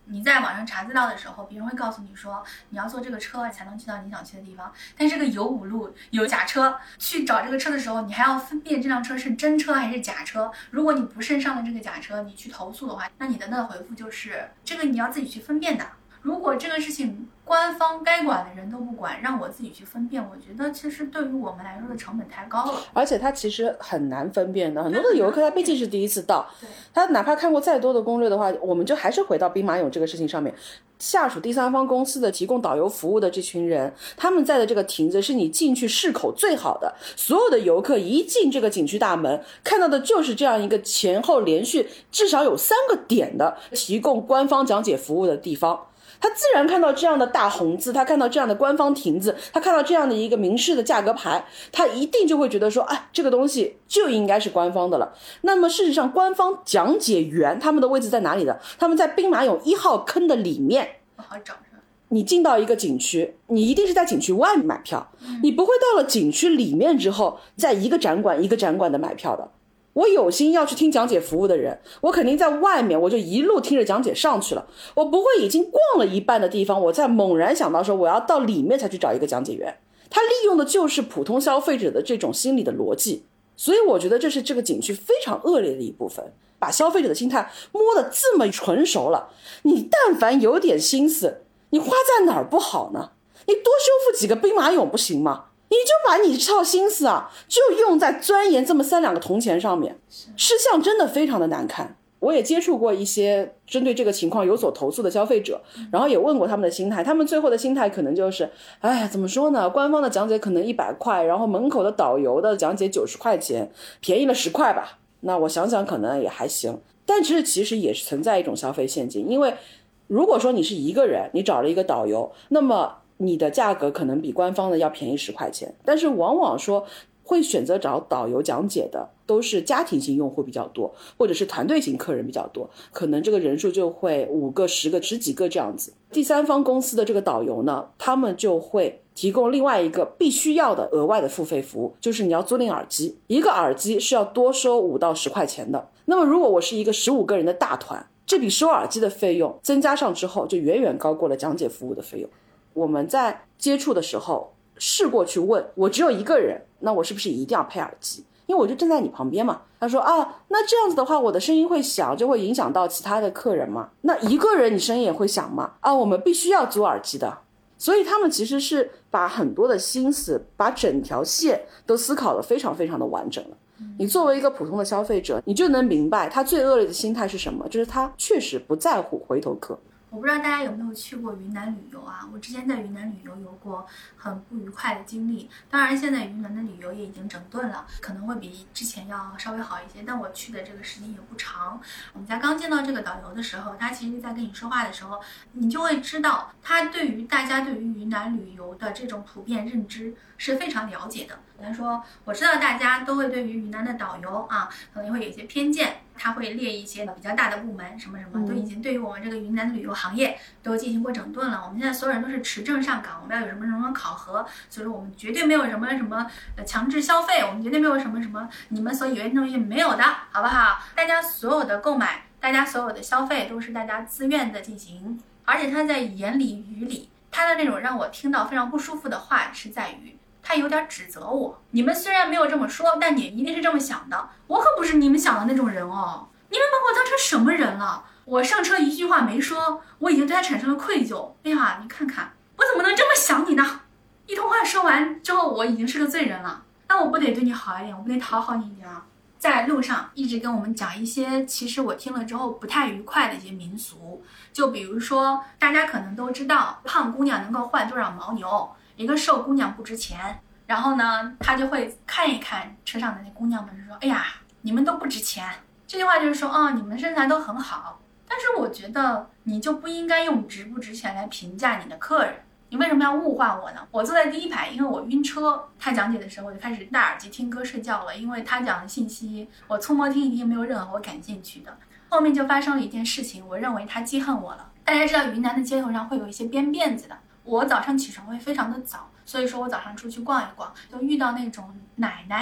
你在网上查资料的时候，别人会告诉你说你要坐这个车才能去到你想去的地方，但是这个有五路有假车，去找这个车的时候，你还要分辨这辆车是真车还是假车。如果你不慎上了这个假车，你去投诉的话，那你的那个回复就是这个你要自己去分辨的。如果这个事情官方该管的人都不管，让我自己去分辨，我觉得其实对于我们来说的成本太高了， 而且它其实很难分辨的。很多的游客他毕竟是第一次到，他哪怕看过再多的攻略的话，我们就还是回到兵马俑这个事情上面。下属第三方公司的提供导游服务的这群人，他们在的这个亭子是你进去视口最好的，所有的游客一进这个景区大门看到的就是这样一个前后连续至少有3个点的提供官方讲解服务的地方。他自然看到这样的大红字，他看到这样的官方亭子，他看到这样的一个明示的价格牌，他一定就会觉得说，哎，这个东西就应该是官方的了。那么事实上，官方讲解员他们的位置在哪里呢？他们在兵马俑1号坑的里面。 不好找是吧？ 你进到一个景区，你一定是在景区外面买票，你不会到了景区里面之后，在一个展馆一个展馆的买票的。我有心要去听讲解服务的人，我肯定在外面，我就一路听着讲解上去了，我不会已经逛了一半的地方，我再猛然想到说我要到里面才去找一个讲解员。他利用的就是普通消费者的这种心理的逻辑，所以我觉得这是这个景区非常恶劣的一部分，把消费者的心态摸得这么纯熟了，你但凡有点心思，你花在哪儿不好呢？你多修复几个兵马俑不行吗？你就把你这套心思啊，就用在钻研这么3-2个铜钱上面，吃相真的非常的难看。我也接触过一些针对这个情况有所投诉的消费者，然后也问过他们的心态，他们最后的心态可能就是，哎，怎么说呢？官方的讲解可能100块，然后门口的导游的讲解90块钱，便宜了10块吧。那我想想可能也还行，但其实也是存在一种消费陷阱，因为如果说你是一个人，你找了一个导游，那么你的价格可能比官方的要便宜10块钱，但是往往说会选择找导游讲解的都是家庭型用户比较多，或者是团队型客人比较多，可能这个人数就会5个、10个、10几个这样子。第三方公司的这个导游呢，他们就会提供另外一个必须要的额外的付费服务，就是你要租赁耳机，一个耳机是要多收5到10块钱的。那么如果我是一个15个人的大团，这笔收耳机的费用增加上之后，就远远高过了讲解服务的费用。我们在接触的时候试过去问，我只有一个人，那我是不是一定要配耳机？因为我就站在你旁边嘛。他说啊，那这样子的话我的声音会响，就会影响到其他的客人嘛。那一个人你声音也会响吗？啊，我们必须要租耳机的。所以他们其实是把很多的心思，把整条线都思考得非常非常的完整了。你作为一个普通的消费者，你就能明白他最恶劣的心态是什么，就是他确实不在乎回头客。 我不知道大家有没有去过云南旅游啊？我之前在云南旅游有过很不愉快的经历。当然现在云南的旅游也已经整顿了，可能会比之前要稍微好一些，但我去的这个时间也不长。我们在刚见到这个导游的时候，他其实在跟你说话的时候，你就会知道他对于大家对于云南旅游的这种普遍认知是非常了解的。比方说我知道大家都会对于云南的导游啊可能会有一些偏见，他会列一些比较大的部门什么什么，都已经对于我们这个云南的旅游行业都进行过整顿了。我们现在所有人都是持证上岗，我们要有什么什么考核，所以说我们绝对没有什么什么强制消费，我们绝对没有什么什么你们所以为的东西没有的，好不好？大家所有的购买，大家所有的消费都是大家自愿的进行。而且他在言里语里，他的那种让我听到非常不舒服的话是在于他有点指责我，你们虽然没有这么说，但你一定是这么想的，我可不是你们想的那种人哦，你们把我当成什么人了？我上车一句话没说，我已经对他产生了愧疚。哎呀，你看看我怎么能这么想你呢？一通话说完之后，我已经是个罪人了，那我不得对你好一点，我不得讨好你一点啊？在路上一直跟我们讲一些其实我听了之后不太愉快的一些民俗，就比如说大家可能都知道胖姑娘能够换多少牦牛，一个瘦姑娘不值钱。然后呢他就会看一看车上的那姑娘们，说哎呀你们都不值钱。这句话就是说哦，你们身材都很好，但是我觉得你就不应该用值不值钱来评价你的客人。你为什么要物化我呢？我坐在第一排，因为我晕车，他讲解的时候我就开始戴耳机听歌睡觉了，因为他讲的信息我粗摸听一听，没有任何我感兴趣的。后面就发生了一件事情，我认为他记恨我了。大家知道云南的街头上会有一些编辫子的，我早上起床会非常的早，所以说我早上出去逛一逛，就遇到那种奶奶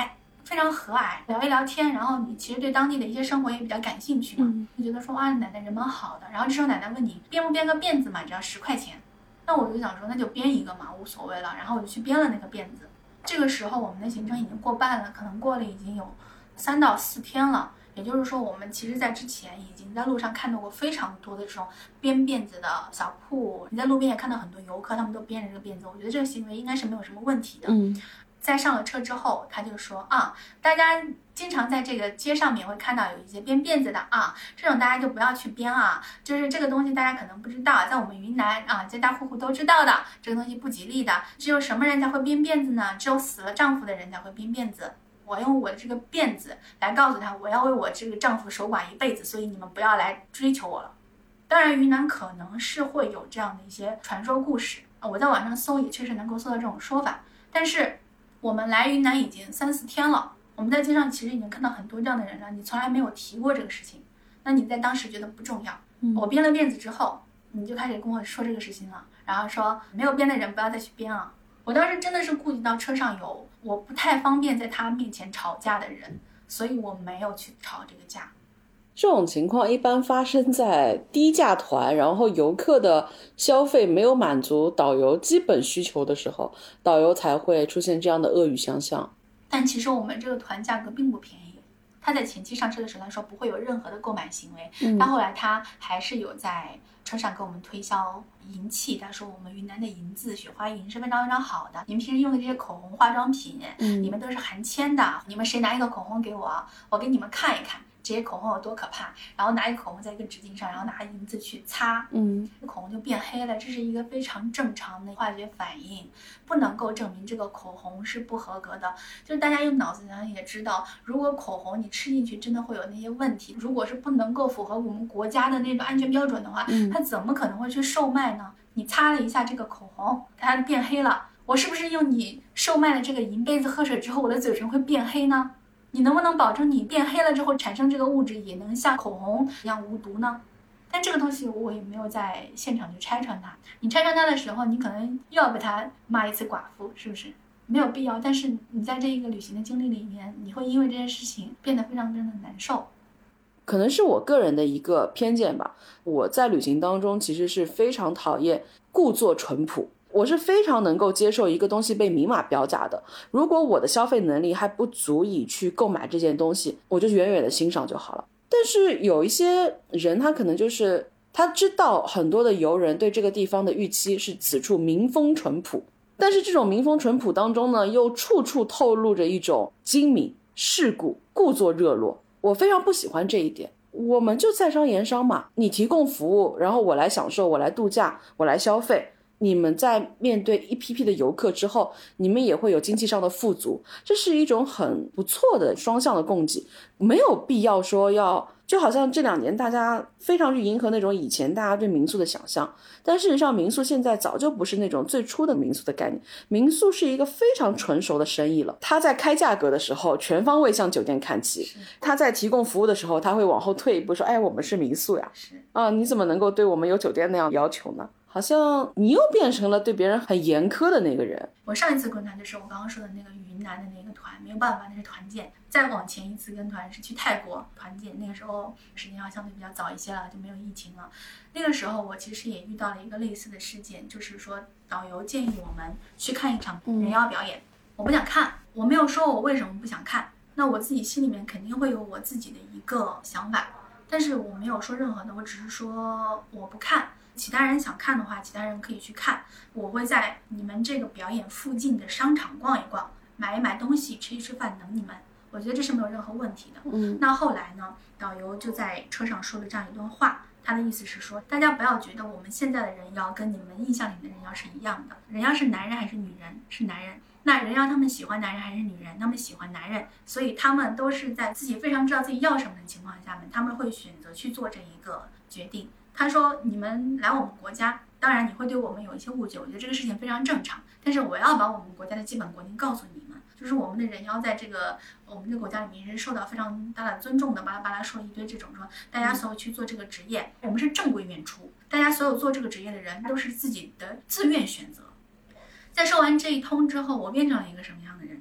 非常和蔼，聊一聊天，然后你其实对当地的一些生活也比较感兴趣嘛，就觉得说哇，奶奶人蛮好的。然后这时候奶奶问你编不编个辫子嘛，只要10块钱。那我就想说那就编一个嘛，无所谓了。然后我就去编了那个辫子。这个时候我们的行程已经过半了，可能过了已经有3到4天了。也就是说我们其实在之前已经在路上看到过非常多的这种编辫子的小铺，你在路边也看到很多游客，他们都编着这个辫子。我觉得这个行为应该是没有什么问题的。在上了车之后，他就说啊，大家经常在这个街上面会看到有一些编辫子的啊，这种大家就不要去编啊，就是这个东西大家可能不知道，在我们云南啊，家家户户都知道的，这个东西不吉利的。只有什么人才会编辫子呢？只有死了丈夫的人才会编辫子。我用我的这个辫子来告诉他，我要为我这个丈夫守寡一辈子，所以你们不要来追求我了。当然云南可能是会有这样的一些传说故事，我在网上搜也确实能够搜到这种说法。但是我们来云南已经3、4天了，我们在街上其实已经看到很多这样的人了，你从来没有提过这个事情，那你在当时觉得不重要。我编了辫子之后，你就开始跟我说这个事情了，然后说没有编的人不要再去编了。我当时真的是顾及到车上有我不太方便在他面前吵架的人，所以我没有去吵这个架。 这种情况一般发生在低价团，然后游客的消费没有满足导游基本需求的时候，导游才会出现这样的恶语相向。 但其实我们这个团价格并不便宜，他在前期上车的时候他说不会有任何的购买行为，但后来他还是有在车上给我们推销银器，他说我们云南的银子雪花银是非常非常好的，你们平时用的这些口红化妆品你们都是含铅的，你们谁拿一个口红给我，我给你们看一看这些口红有多可怕，然后拿一个口红在一个纸巾上，然后拿银子去擦，口红就变黑了，这是一个非常正常的化学反应，不能够证明这个口红是不合格的。就是大家用脑子想也知道，如果口红你吃进去真的会有那些问题，如果是不能够符合我们国家的那个安全标准的话，它怎么可能会去售卖呢？你擦了一下这个口红，它变黑了，我是不是用你售卖的这个银杯子喝水之后，我的嘴唇会变黑呢？你能不能保证你变黑了之后产生这个物质也能像口红一样无毒呢？但这个东西我也没有在现场就拆穿它，你拆穿它的时候，你可能又要被他骂一次寡妇，是不是？没有必要。但是你在这一个旅行的经历里面，你会因为这件事情变得非常非常的难受。 可能是我个人的一个偏见吧，我在旅行当中其实是非常讨厌故作淳朴，我是非常能够接受一个东西被明码标价的，如果我的消费能力还不足以去购买这件东西，我就远远的欣赏就好了。但是有一些人他可能就是他知道很多的游人对这个地方的预期是此处民风淳朴，但是这种民风淳朴当中呢，又处处透露着一种精明世故，故作热络，我非常不喜欢这一点。我们就在商言商嘛，你提供服务，然后我来享受，我来度假，我来消费，你们在面对一批批的游客之后，你们也会有经济上的富足，这是一种很不错的双向的供给，没有必要说就好像这2年大家非常去迎合那种以前大家对民宿的想象，但事实上民宿现在早就不是那种最初的民宿的概念，民宿是一个非常成熟的生意了，它在开价格的时候全方位向酒店看齐，它在提供服务的时候它会往后退一步说，哎，我们是民宿呀，你怎么能够对我们有酒店那样要求呢？好像你又变成了对别人很严苛的那个人。 我上一次跟团就是我刚刚说的那个云南的那个团，没有办法，那是团建。再往前一次跟团是去泰国团建，那个时候时间要相对比较早一些了，就没有疫情了。那个时候我其实也遇到了一个类似的事件，就是说导游建议我们去看一场人妖表演，我不想看，我没有说我为什么不想看，那我自己心里面肯定会有我自己的一个想法，但是我没有说任何的，我只是说我不看。其他人想看的话，其他人可以去看，我会在你们这个表演附近的商场逛一逛，买一买东西，吃一吃饭，等你们，我觉得这是没有任何问题的。那后来呢，导游就在车上说了这样一段话，他的意思是说，大家不要觉得我们现在的人妖跟你们印象里的人妖是一样的，人妖是男人还是女人？是男人。那人妖他们喜欢男人还是女人？他们喜欢男人，所以他们都是在自己非常知道自己要什么的情况下面，他们会选择去做这一个决定。他说你们来我们国家，当然你会对我们有一些误解，我觉得这个事情非常正常，但是我要把我们国家的基本国情告诉你们，就是我们的人妖在这个我们这个国家里面是受到非常大的尊重的，巴拉巴拉说了一堆这种说大家所有去做这个职业，我们是正规院出，大家所有做这个职业的人都是自己的自愿选择。在说完这一通之后，我变成了一个什么样的人呢？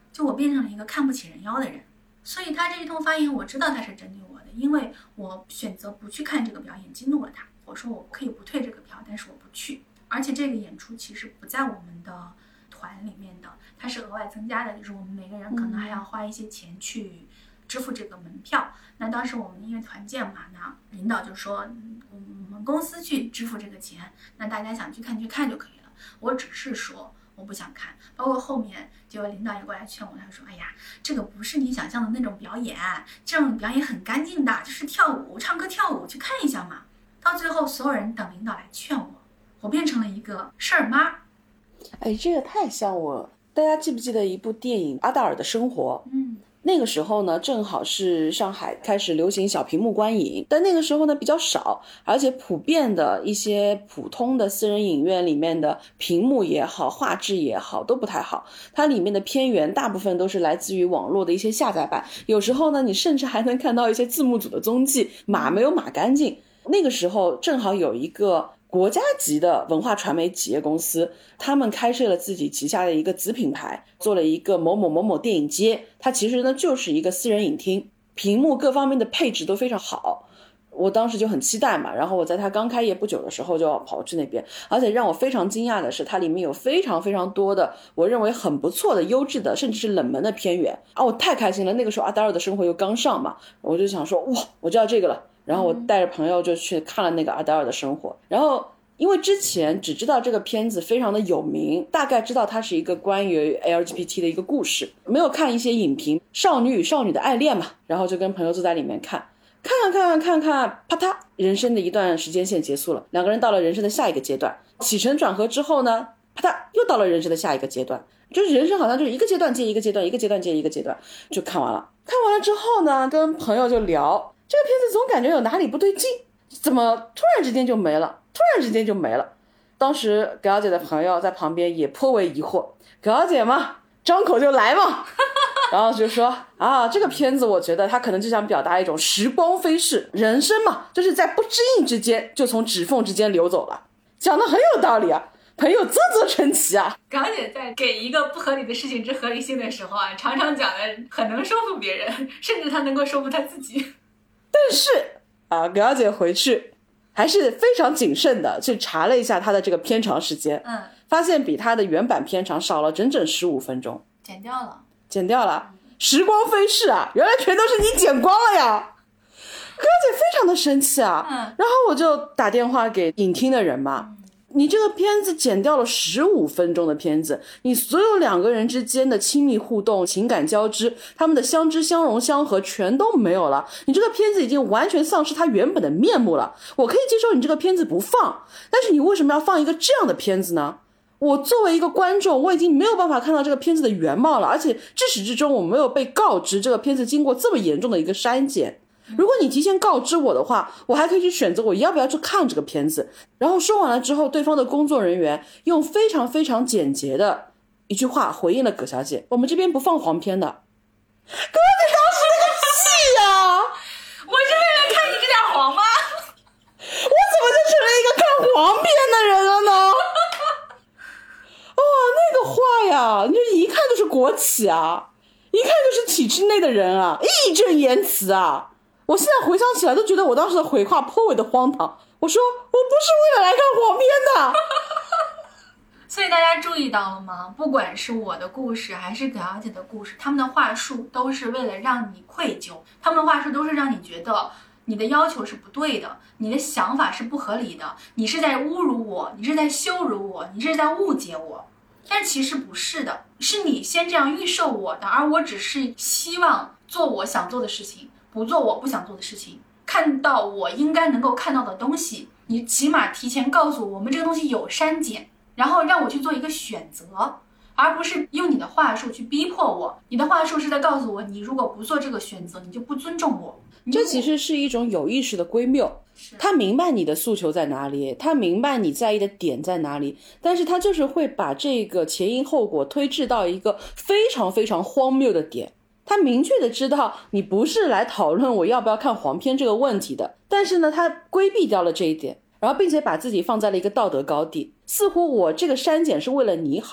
就我变成了一个看不起人妖的人。所以他这一通发言我知道他是针对我的，因为我选择不去看这个表演激怒了他。我说我可以不退这个票，但是我不去。而且这个演出其实不在我们的团里面的，它是额外增加的，就是我们每个人可能还要花一些钱去支付这个门票。那当时我们因为团建嘛，那领导就说我们公司去支付这个钱，那大家想去看去看就可以了。我只是说我不想看，包括后面就领导也过来劝我，他说哎呀，这个不是你想象的那种表演，这种表演很干净的，就是跳舞唱歌跳舞去看一下嘛。到最后所有人等领导来劝我，我变成了一个事儿妈。 哎，这个太像我，大家记不记得一部电影《阿达尔的生活》？那个时候呢，正好是上海开始流行小屏幕观影，但那个时候呢比较少，而且普遍的一些普通的私人影院里面的屏幕也好，画质也好，都不太好。它里面的片源大部分都是来自于网络的一些下载版，有时候呢，你甚至还能看到一些字幕组的踪迹，码没有码干净。那个时候正好有一个国家级的文化传媒企业公司，他们开设了自己旗下的一个子品牌，做了一个某某某某电影街，它其实呢就是一个私人影厅，屏幕各方面的配置都非常好。我当时就很期待嘛，然后我在它刚开业不久的时候就要跑去那边，而且让我非常惊讶的是，它里面有非常非常多的我认为很不错的优质的甚至是冷门的片源啊，我太开心了。那个时候阿达尔的生活又刚上嘛，我就想说哇，我就要这个了。然后我带着朋友就去看了那个阿达尔的生活，然后因为之前只知道这个片子非常的有名，大概知道它是一个关于 LGBT 的一个故事，没有看一些影评，少女与少女的爱恋嘛，然后就跟朋友坐在里面看，啪嗒，人生的一段时间线结束了，两个人到了人生的下一个阶段，起承转合之后呢，啪嗒又到了人生的下一个阶段，就是人生好像就是一个阶段接一个阶段，一个阶段接一个阶段，就看完了。看完了之后呢，跟朋友就聊这个片子，总感觉有哪里不对劲，怎么突然之间就没了。当时葛小姐的朋友在旁边也颇为疑惑，葛小姐嘛，张口就来嘛，然后就说啊，这个片子我觉得他可能就想表达一种时光飞逝，人生嘛，就是在不知意之间就从指缝之间流走了，讲得很有道理啊，朋友啧啧称奇啊。 葛姐在给一个不合理的事情之合理性的时候啊，常常讲的很能说服别人，甚至他能够说服他自己。 但是啊，葛小姐回去还是非常谨慎的去查了一下她的这个片长时间，发现比她的原版片长少了整整15分钟， 剪掉了。 时光飞逝啊，原来全都是你剪光了呀。葛小姐非常的生气啊，然后我就打电话给影厅的人嘛，你这个片子剪掉了15分钟的片子，你所有两个人之间的亲密互动、情感交织，他们的相知相融相合全都没有了，你这个片子已经完全丧失它原本的面目了。我可以接受你这个片子不放，但是你为什么要放一个这样的片子呢？我作为一个观众，我已经没有办法看到这个片子的原貌了，而且至始至终我没有被告知这个片子经过这么严重的一个删减。如果你提前告知我的话，我还可以去选择我要不要去看这个片子。然后说完了之后，对方的工作人员用非常非常简洁的一句话回应了葛小姐，我们这边不放黄片的。葛小姐当时那个气啊， 我是为了看你这点黄吗？ 我怎么就成了一个看黄片的人了呢？哦，那个话呀，你就一看就是国企啊，一看就是体制内的人啊，义正言辞啊。我现在回想起来都觉得我当时的回话颇为的荒唐，我说我不是为了来看黄片的。 所以大家注意到了吗？不管是我的故事还是葛小姐的故事，他们的话术都是为了让你愧疚，他们的话术都是让你觉得你的要求是不对的，你的想法是不合理的，你是在侮辱我，你是在羞辱我，你是在误解我。但其实不是的，是你先这样预设我的，而我只是希望做我想做的事情，不做我不想做的事情，看到我应该能够看到的东西，你起码提前告诉我们这个东西有删减，然后让我去做一个选择，而不是用你的话术去逼迫我。你的话术是在告诉我，你如果不做这个选择，你就不尊重我。 这其实是一种有意识的归谬，他明白你的诉求在哪里，他明白你在意的点在哪里，但是他就是会把这个前因后果推至到一个非常非常荒谬的点。他明确的知道你不是来讨论我要不要看黄片这个问题的，但是呢他规避掉了这一点，然后并且把自己放在了一个道德高地，似乎我这个删减是为了你好，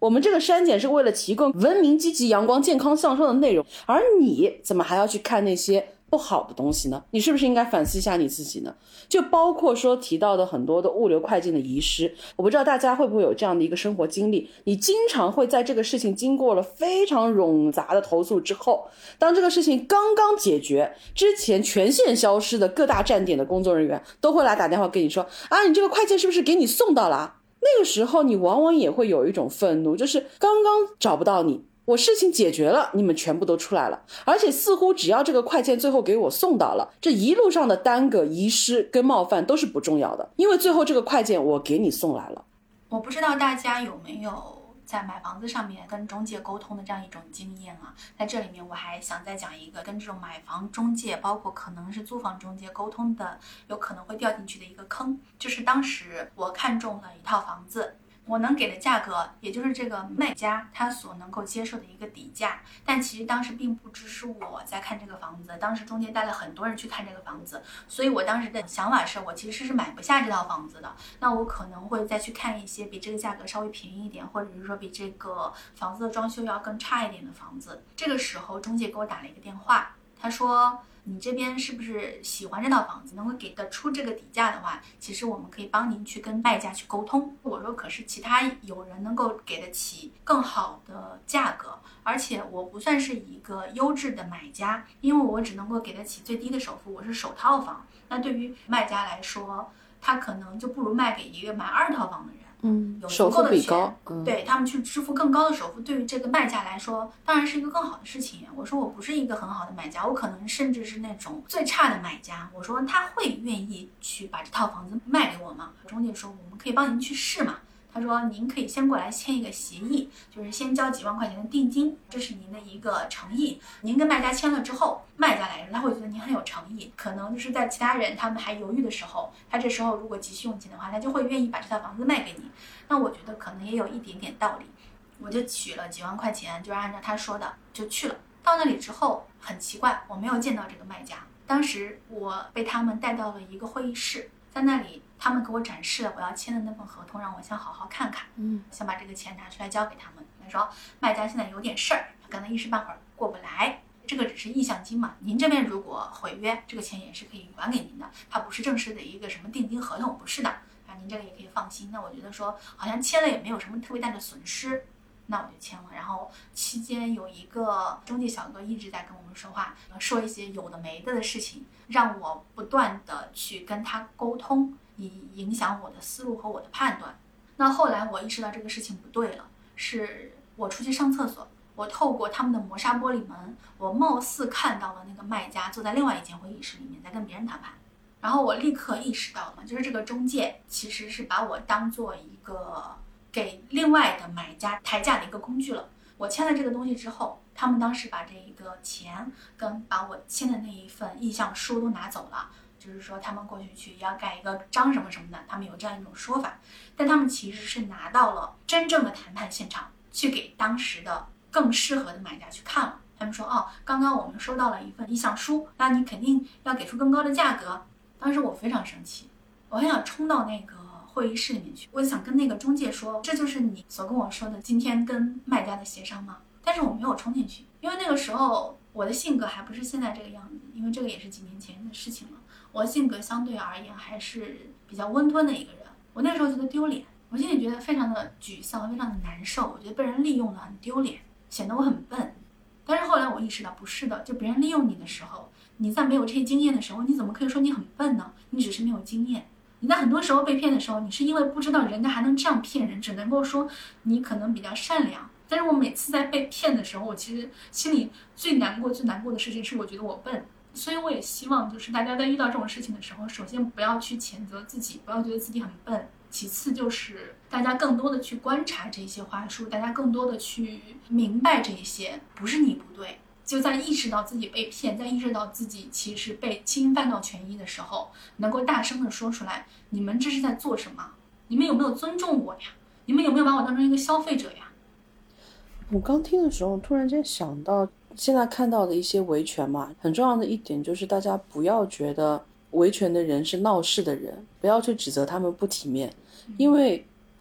我们这个删减是为了提供文明、积极、阳光、健康、向上的内容，而你怎么还要去看那些不好的东西呢？你是不是应该反思一下你自己呢？就包括说提到的很多的物流快件的遗失，我不知道大家会不会有这样的一个生活经历，你经常会在这个事情经过了非常冗杂的投诉之后，当这个事情刚刚解决之前，全线消失的各大站点的工作人员都会来打电话跟你说啊，你这个快件是不是给你送到了？那个时候你往往也会有一种愤怒，就是刚刚找不到你，我事情解决了，你们全部都出来了，而且似乎只要这个快件最后给我送到了，这一路上的耽搁、遗失跟冒犯都是不重要的，因为最后这个快件我给你送来了。 我不知道大家有没有在买房子上面跟中介沟通的这样一种经验啊，在这里面我还想再讲一个跟这种买房中介包括可能是租房中介沟通的有可能会掉进去的一个坑，就是当时我看中了一套房子，我能给的价格也就是这个卖家他所能够接受的一个底价，但其实当时并不只是我在看这个房子，当时中间带了很多人去看这个房子，所以我当时的想法是我其实是买不下这套房子的，那我可能会再去看一些比这个价格稍微便宜一点，或者是说比这个房子的装修要更差一点的房子。这个时候中介给我打了一个电话，他说你这边是不是喜欢这套房子，能够给得出这个底价的话，其实我们可以帮您去跟卖家去沟通。我说可是其他有人能够给得起更好的价格，而且我不算是一个优质的买家，因为我只能够给得起最低的首付，我是首套房，那对于卖家来说，他可能就不如卖给一个买2套房的人，有足够的钱，对他们去支付更高的首付，对于这个卖家来说当然是一个更好的事情。我说我不是一个很好的买家，我可能甚至是那种最差的买家，我说他会愿意去把这套房子卖给我吗？中介说我们可以帮您去试嘛，他说您可以先过来签一个协议，就是先交几万块钱的定金，这是您的一个诚意。您跟卖家签了之后，卖家来说他会觉得您很有诚意，可能就是在其他人他们还犹豫的时候，他这时候如果急需用钱的话，他就会愿意把这套房子卖给你。那我觉得可能也有一点点道理，我就取了几万块钱，就是按照他说的就去了。到那里之后很奇怪，我没有见到这个卖家，当时我被他们带到了一个会议室，在那里他们给我展示了我要签的那份合同，让我先好好看看，想把这个钱拿出来交给他们。他说卖家现在有点事儿，可能一时半会儿过不来，这个只是意向金嘛，您这边如果毁约，这个钱也是可以还给您的，它不是正式的一个什么定金合同，不是的啊，您这个也可以放心。那我觉得说好像签了也没有什么特别大的损失，那我就签了。然后期间有一个中介小哥一直在跟我们说话，说一些有的没的事情，让我不断的去跟他沟通，以影响我的思路和我的判断。那后来我意识到这个事情不对了，是我出去上厕所，我透过他们的磨砂玻璃门，我貌似看到了那个卖家坐在另外一间会议室里面在跟别人谈判。然后我立刻意识到了，就是这个中介其实是把我当做一个给另外的买家抬价的一个工具了。我签了这个东西之后，他们当时把这一个钱跟把我签的那一份意向书都拿走了，就是说他们过去要盖一个章什么什么的，他们有这样一种说法，但他们其实是拿到了真正的谈判现场，去给当时的更适合的买家去看了。他们说刚刚我们收到了一份意向书，那你肯定要给出更高的价格。当时我非常生气，我很想冲到那个会议室里面去，我想跟那个中介说，这就是你所跟我说的今天跟卖家的协商吗？但是我没有冲进去，因为那个时候我的性格还不是现在这个样子，因为这个也是几年前的事情了。我性格相对而言还是比较温吞的一个人，我那时候觉得丢脸，我心里觉得非常的沮丧，非常的难受，我觉得被人利用了很丢脸，显得我很笨。但是后来我意识到不是的，就别人利用你的时候，你在没有这些经验的时候，你怎么可以说你很笨呢？你只是没有经验。你在很多时候被骗的时候，你是因为不知道人家还能这样骗人，只能够说你可能比较善良。但是我每次在被骗的时候，我其实心里最难过的事情是我觉得我笨。所以我也希望就是大家在遇到这种事情的时候，首先不要去谴责自己，不要觉得自己很笨，其次就是大家更多的去观察这些话术，大家更多的去明白这些，不是你不对，就在意识到自己被骗，在意识到自己其实被侵犯到权益的时候，能够大声的说出来，你们这是在做什么？你们有没有尊重我呀？你们有没有把我当成一个消费者呀？ 我刚听的时候突然间想到现在看到的一些维权嘛，很重要的一点就是大家不要觉得维权的人是闹事的人，不要去指责他们不体面，因为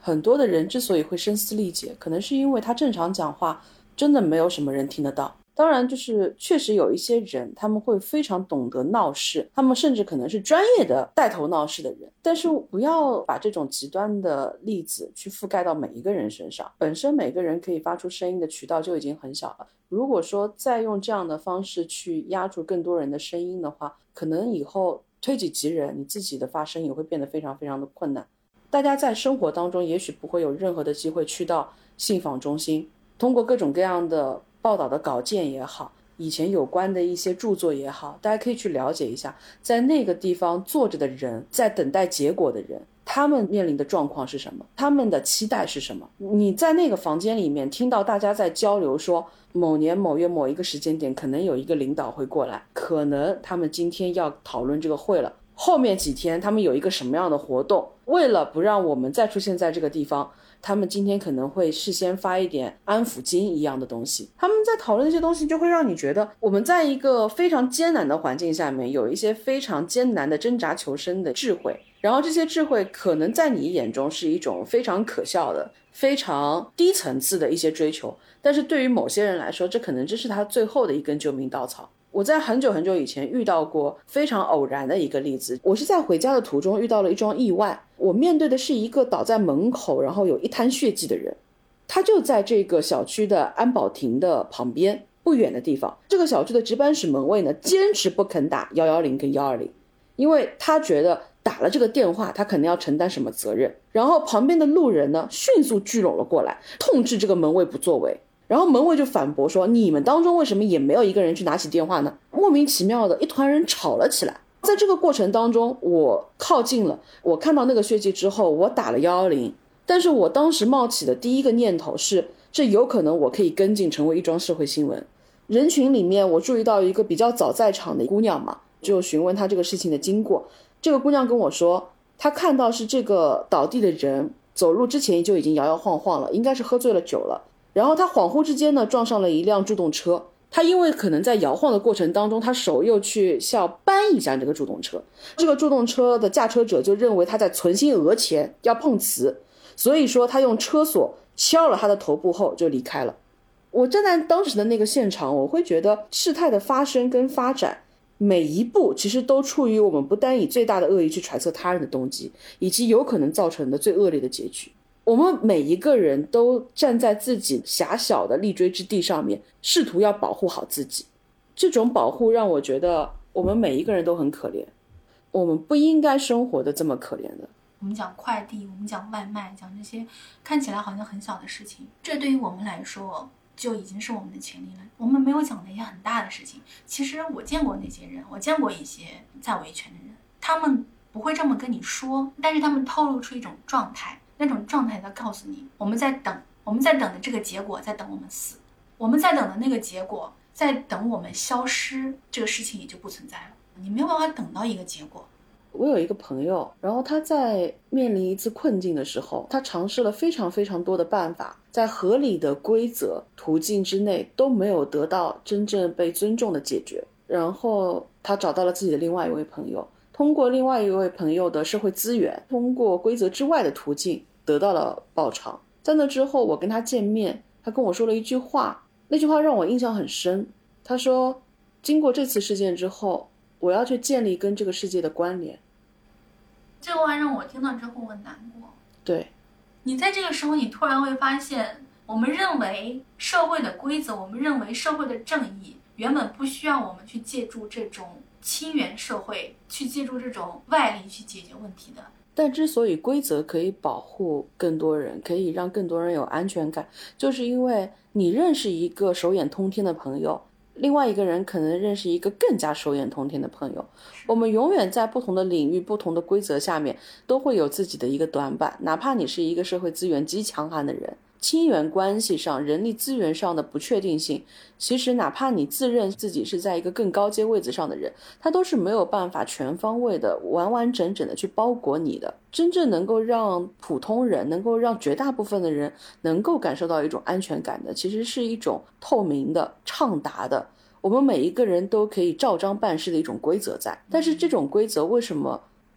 很多的人之所以会声嘶力竭，可能是因为他正常讲话真的没有什么人听得到。当然就是确实有一些人他们会非常懂得闹事，他们甚至可能是专业的带头闹事的人，但是不要把这种极端的例子去覆盖到每一个人身上。本身每个人可以发出声音的渠道就已经很小了，如果说再用这样的方式去压住更多人的声音的话，可能以后推己及人，你自己的发声也会变得非常非常的困难。大家在生活当中也许不会有任何的机会去到信访中心，通过各种各样的报道的稿件也好，以前有关的一些著作也好，大家可以去了解一下，在那个地方坐着的人，在等待结果的人，他们面临的状况是什么，他们的期待是什么。你在那个房间里面听到大家在交流说某年某月某一个时间点可能有一个领导会过来，可能他们今天要讨论这个会了，后面几天他们有一个什么样的活动，为了不让我们再出现在这个地方，他们今天可能会事先发一点安抚金一样的东西。他们在讨论这些东西，就会让你觉得我们在一个非常艰难的环境下面，有一些非常艰难的挣扎求生的智慧，然后这些智慧可能在你眼中是一种非常可笑的非常低层次的一些追求，但是对于某些人来说，这可能这是他最后的一根救命稻草。我在很久很久以前遇到过非常偶然的一个例子，我是在回家的途中遇到了一桩意外，我面对的是一个倒在门口然后有一滩血迹的人，他就在这个小区的安保亭的旁边不远的地方。这个小区的值班室门卫呢，坚持不肯打110跟120，因为他觉得打了这个电话他肯定要承担什么责任。然后旁边的路人呢迅速聚拢了过来，痛斥这个门卫不作为，然后门卫就反驳说，你们当中为什么也没有一个人去拿起电话呢？莫名其妙的一团人吵了起来。在这个过程当中，我靠近了，我看到那个血迹之后，我打了110，但是我当时冒起的第一个念头是，这有可能我可以跟进成为一桩社会新闻。人群里面我注意到一个比较早在场的姑娘嘛，就询问她这个事情的经过。这个姑娘跟我说，她看到是这个倒地的人走路之前就已经摇摇晃晃了，应该是喝醉了酒了，然后他恍惚之间呢撞上了一辆助动车，他因为可能在摇晃的过程当中，他手又去要扳一下这个助动车，这个助动车的驾车者就认为他在存心讹钱要碰瓷，所以说他用车锁敲了他的头部后就离开了。我站在当时的那个现场，我会觉得事态的发生跟发展每一步其实都出于我们不单以最大的恶意去揣测他人的动机，以及有可能造成的最恶劣的结局。我们每一个人都站在自己狭小的立锥之地上面，试图要保护好自己。这种保护让我觉得我们每一个人都很可怜，我们不应该生活的这么可怜的。 我们讲快递，我们讲外卖，讲这些看起来好像很小的事情，这对于我们来说就已经是我们的权利了。我们没有讲那些很大的事情。其实我见过那些人，我见过一些在维权的人，他们不会这么跟你说，但是他们透露出一种状态，那种状态在告诉你，我们在等，我们在等的这个结果在等我们死，我们在等的那个结果在等我们消失，这个事情也就不存在了。你没有办法等到一个结果。 我有一个朋友，然后他在面临一次困境的时候，他尝试了非常非常多的办法，在合理的规则途径之内都没有得到真正被尊重的解决。然后他找到了自己的另外一位朋友，通过另外一位朋友的社会资源，通过规则之外的途径得到了报偿。在那之后我跟他见面，他跟我说了一句话，那句话让我印象很深。他说，经过这次事件之后，我要去建立跟这个世界的关联。 这个话让我听到之后我难过。 对， 你在这个时候你突然会发现，我们认为社会的规则，我们认为社会的正义原本不需要我们去借助这种亲缘社会，去借助这种外力去解决问题的。 但之所以规则可以保护更多人，可以让更多人有安全感，就是因为你认识一个手眼通天的朋友，另外一个人可能认识一个更加手眼通天的朋友。我们永远在不同的领域、不同的规则下面都会有自己的一个短板，哪怕你是一个社会资源极强悍的人，亲缘关系上、人力资源上的不确定性，其实哪怕你自认自己是在一个更高阶位子上的人，他都是没有办法全方位的、完完整整的去包裹你的。真正能够让普通人，能够让绝大部分的人能够感受到一种安全感的，其实是一种透明的、畅达的，我们每一个人都可以照章办事的一种规则在。但是这种规则为什么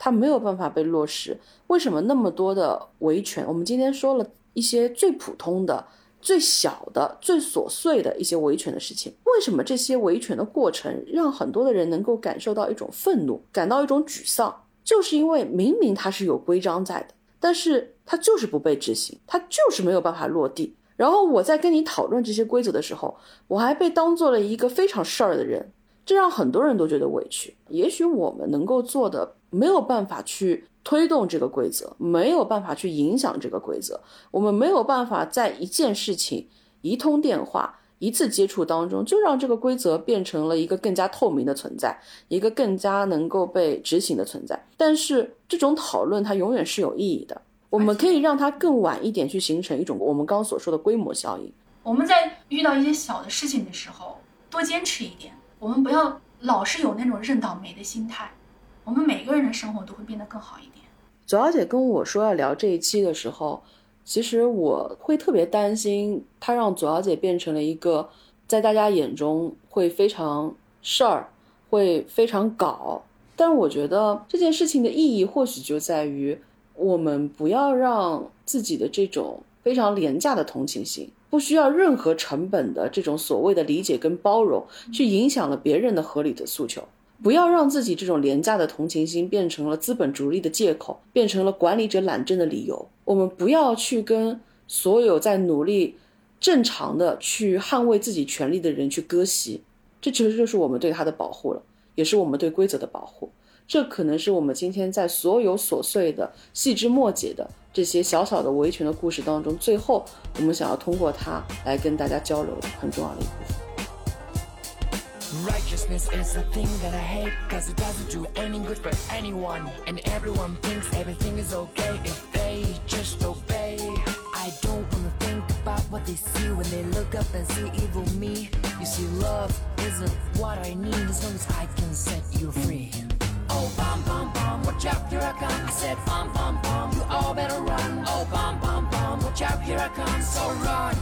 它没有办法被落实。为什么那么多的维权，我们今天说了一些最普通的、最小的、最琐碎的一些维权的事情，为什么这些维权的过程让很多的人能够感受到一种愤怒，感到一种沮丧？就是因为明明它是有规章在的，但是它就是不被执行，它就是没有办法落地。然后我在跟你讨论这些规则的时候，我还被当做了一个非常事儿的人，这让很多人都觉得委屈。也许我们能够做的没有办法去推动这个规则，没有办法去影响这个规则，我们没有办法在一件事情、一通电话、一次接触当中就让这个规则变成了一个更加透明的存在，一个更加能够被执行的存在。但是这种讨论它永远是有意义的，我们可以让它更晚一点去形成一种我们刚刚所说的规模效应。 我们在遇到一些小的事情的时候多坚持一点，我们不要老是有那种认倒霉的心态，我们每个人的生活都会变得更好一点。 左小姐跟我说要聊这一期的时候，其实我会特别担心她让左小姐变成了一个在大家眼中会非常事儿，会非常搞。但我觉得这件事情的意义或许就在于我们不要让自己的这种非常廉价的同情心，不需要任何成本的这种所谓的理解跟包容去影响了别人的合理的诉求，不要让自己这种廉价的同情心变成了资本主义的借口，变成了管理者懒政的理由。我们不要去跟所有在努力正常的去捍卫自己权利的人去割席，这其实就是我们对他的保护了，也是我们对规则的保护。这可能是我们今天在所有琐碎的细枝末节的这些小小的维权的故事当中，最后我们想要通过它来跟大家交流的很重要的一部分。 Righteousness is a thing that I hate, cause it doesn't do any good for anyone, and everyone thinks everything is okay if they just obey. I don't wanna think about what they see when they look up and see evil me. You see, love isn't what I need as long as I can set you free. Oh, bum, bum, bum, watch out, here I come. I said, bum, bum, bum, you all better run. Oh, bum, bum, bum, watch out, here I come, so run.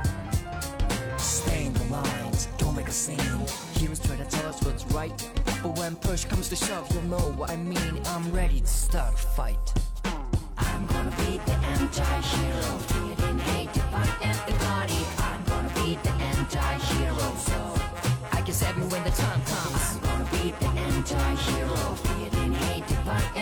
Stay in the lines, don't make a scene. Heroes try to tell us what's right, but when push comes to shove, you'll know what I mean. I'm ready to start a fight. I'm gonna be the anti-hero, feeling hate, divide, and equality. I'm gonna be the anti-hero, so I can save me when the time comes. I'm gonna be the anti-hero, feeling hate, divide,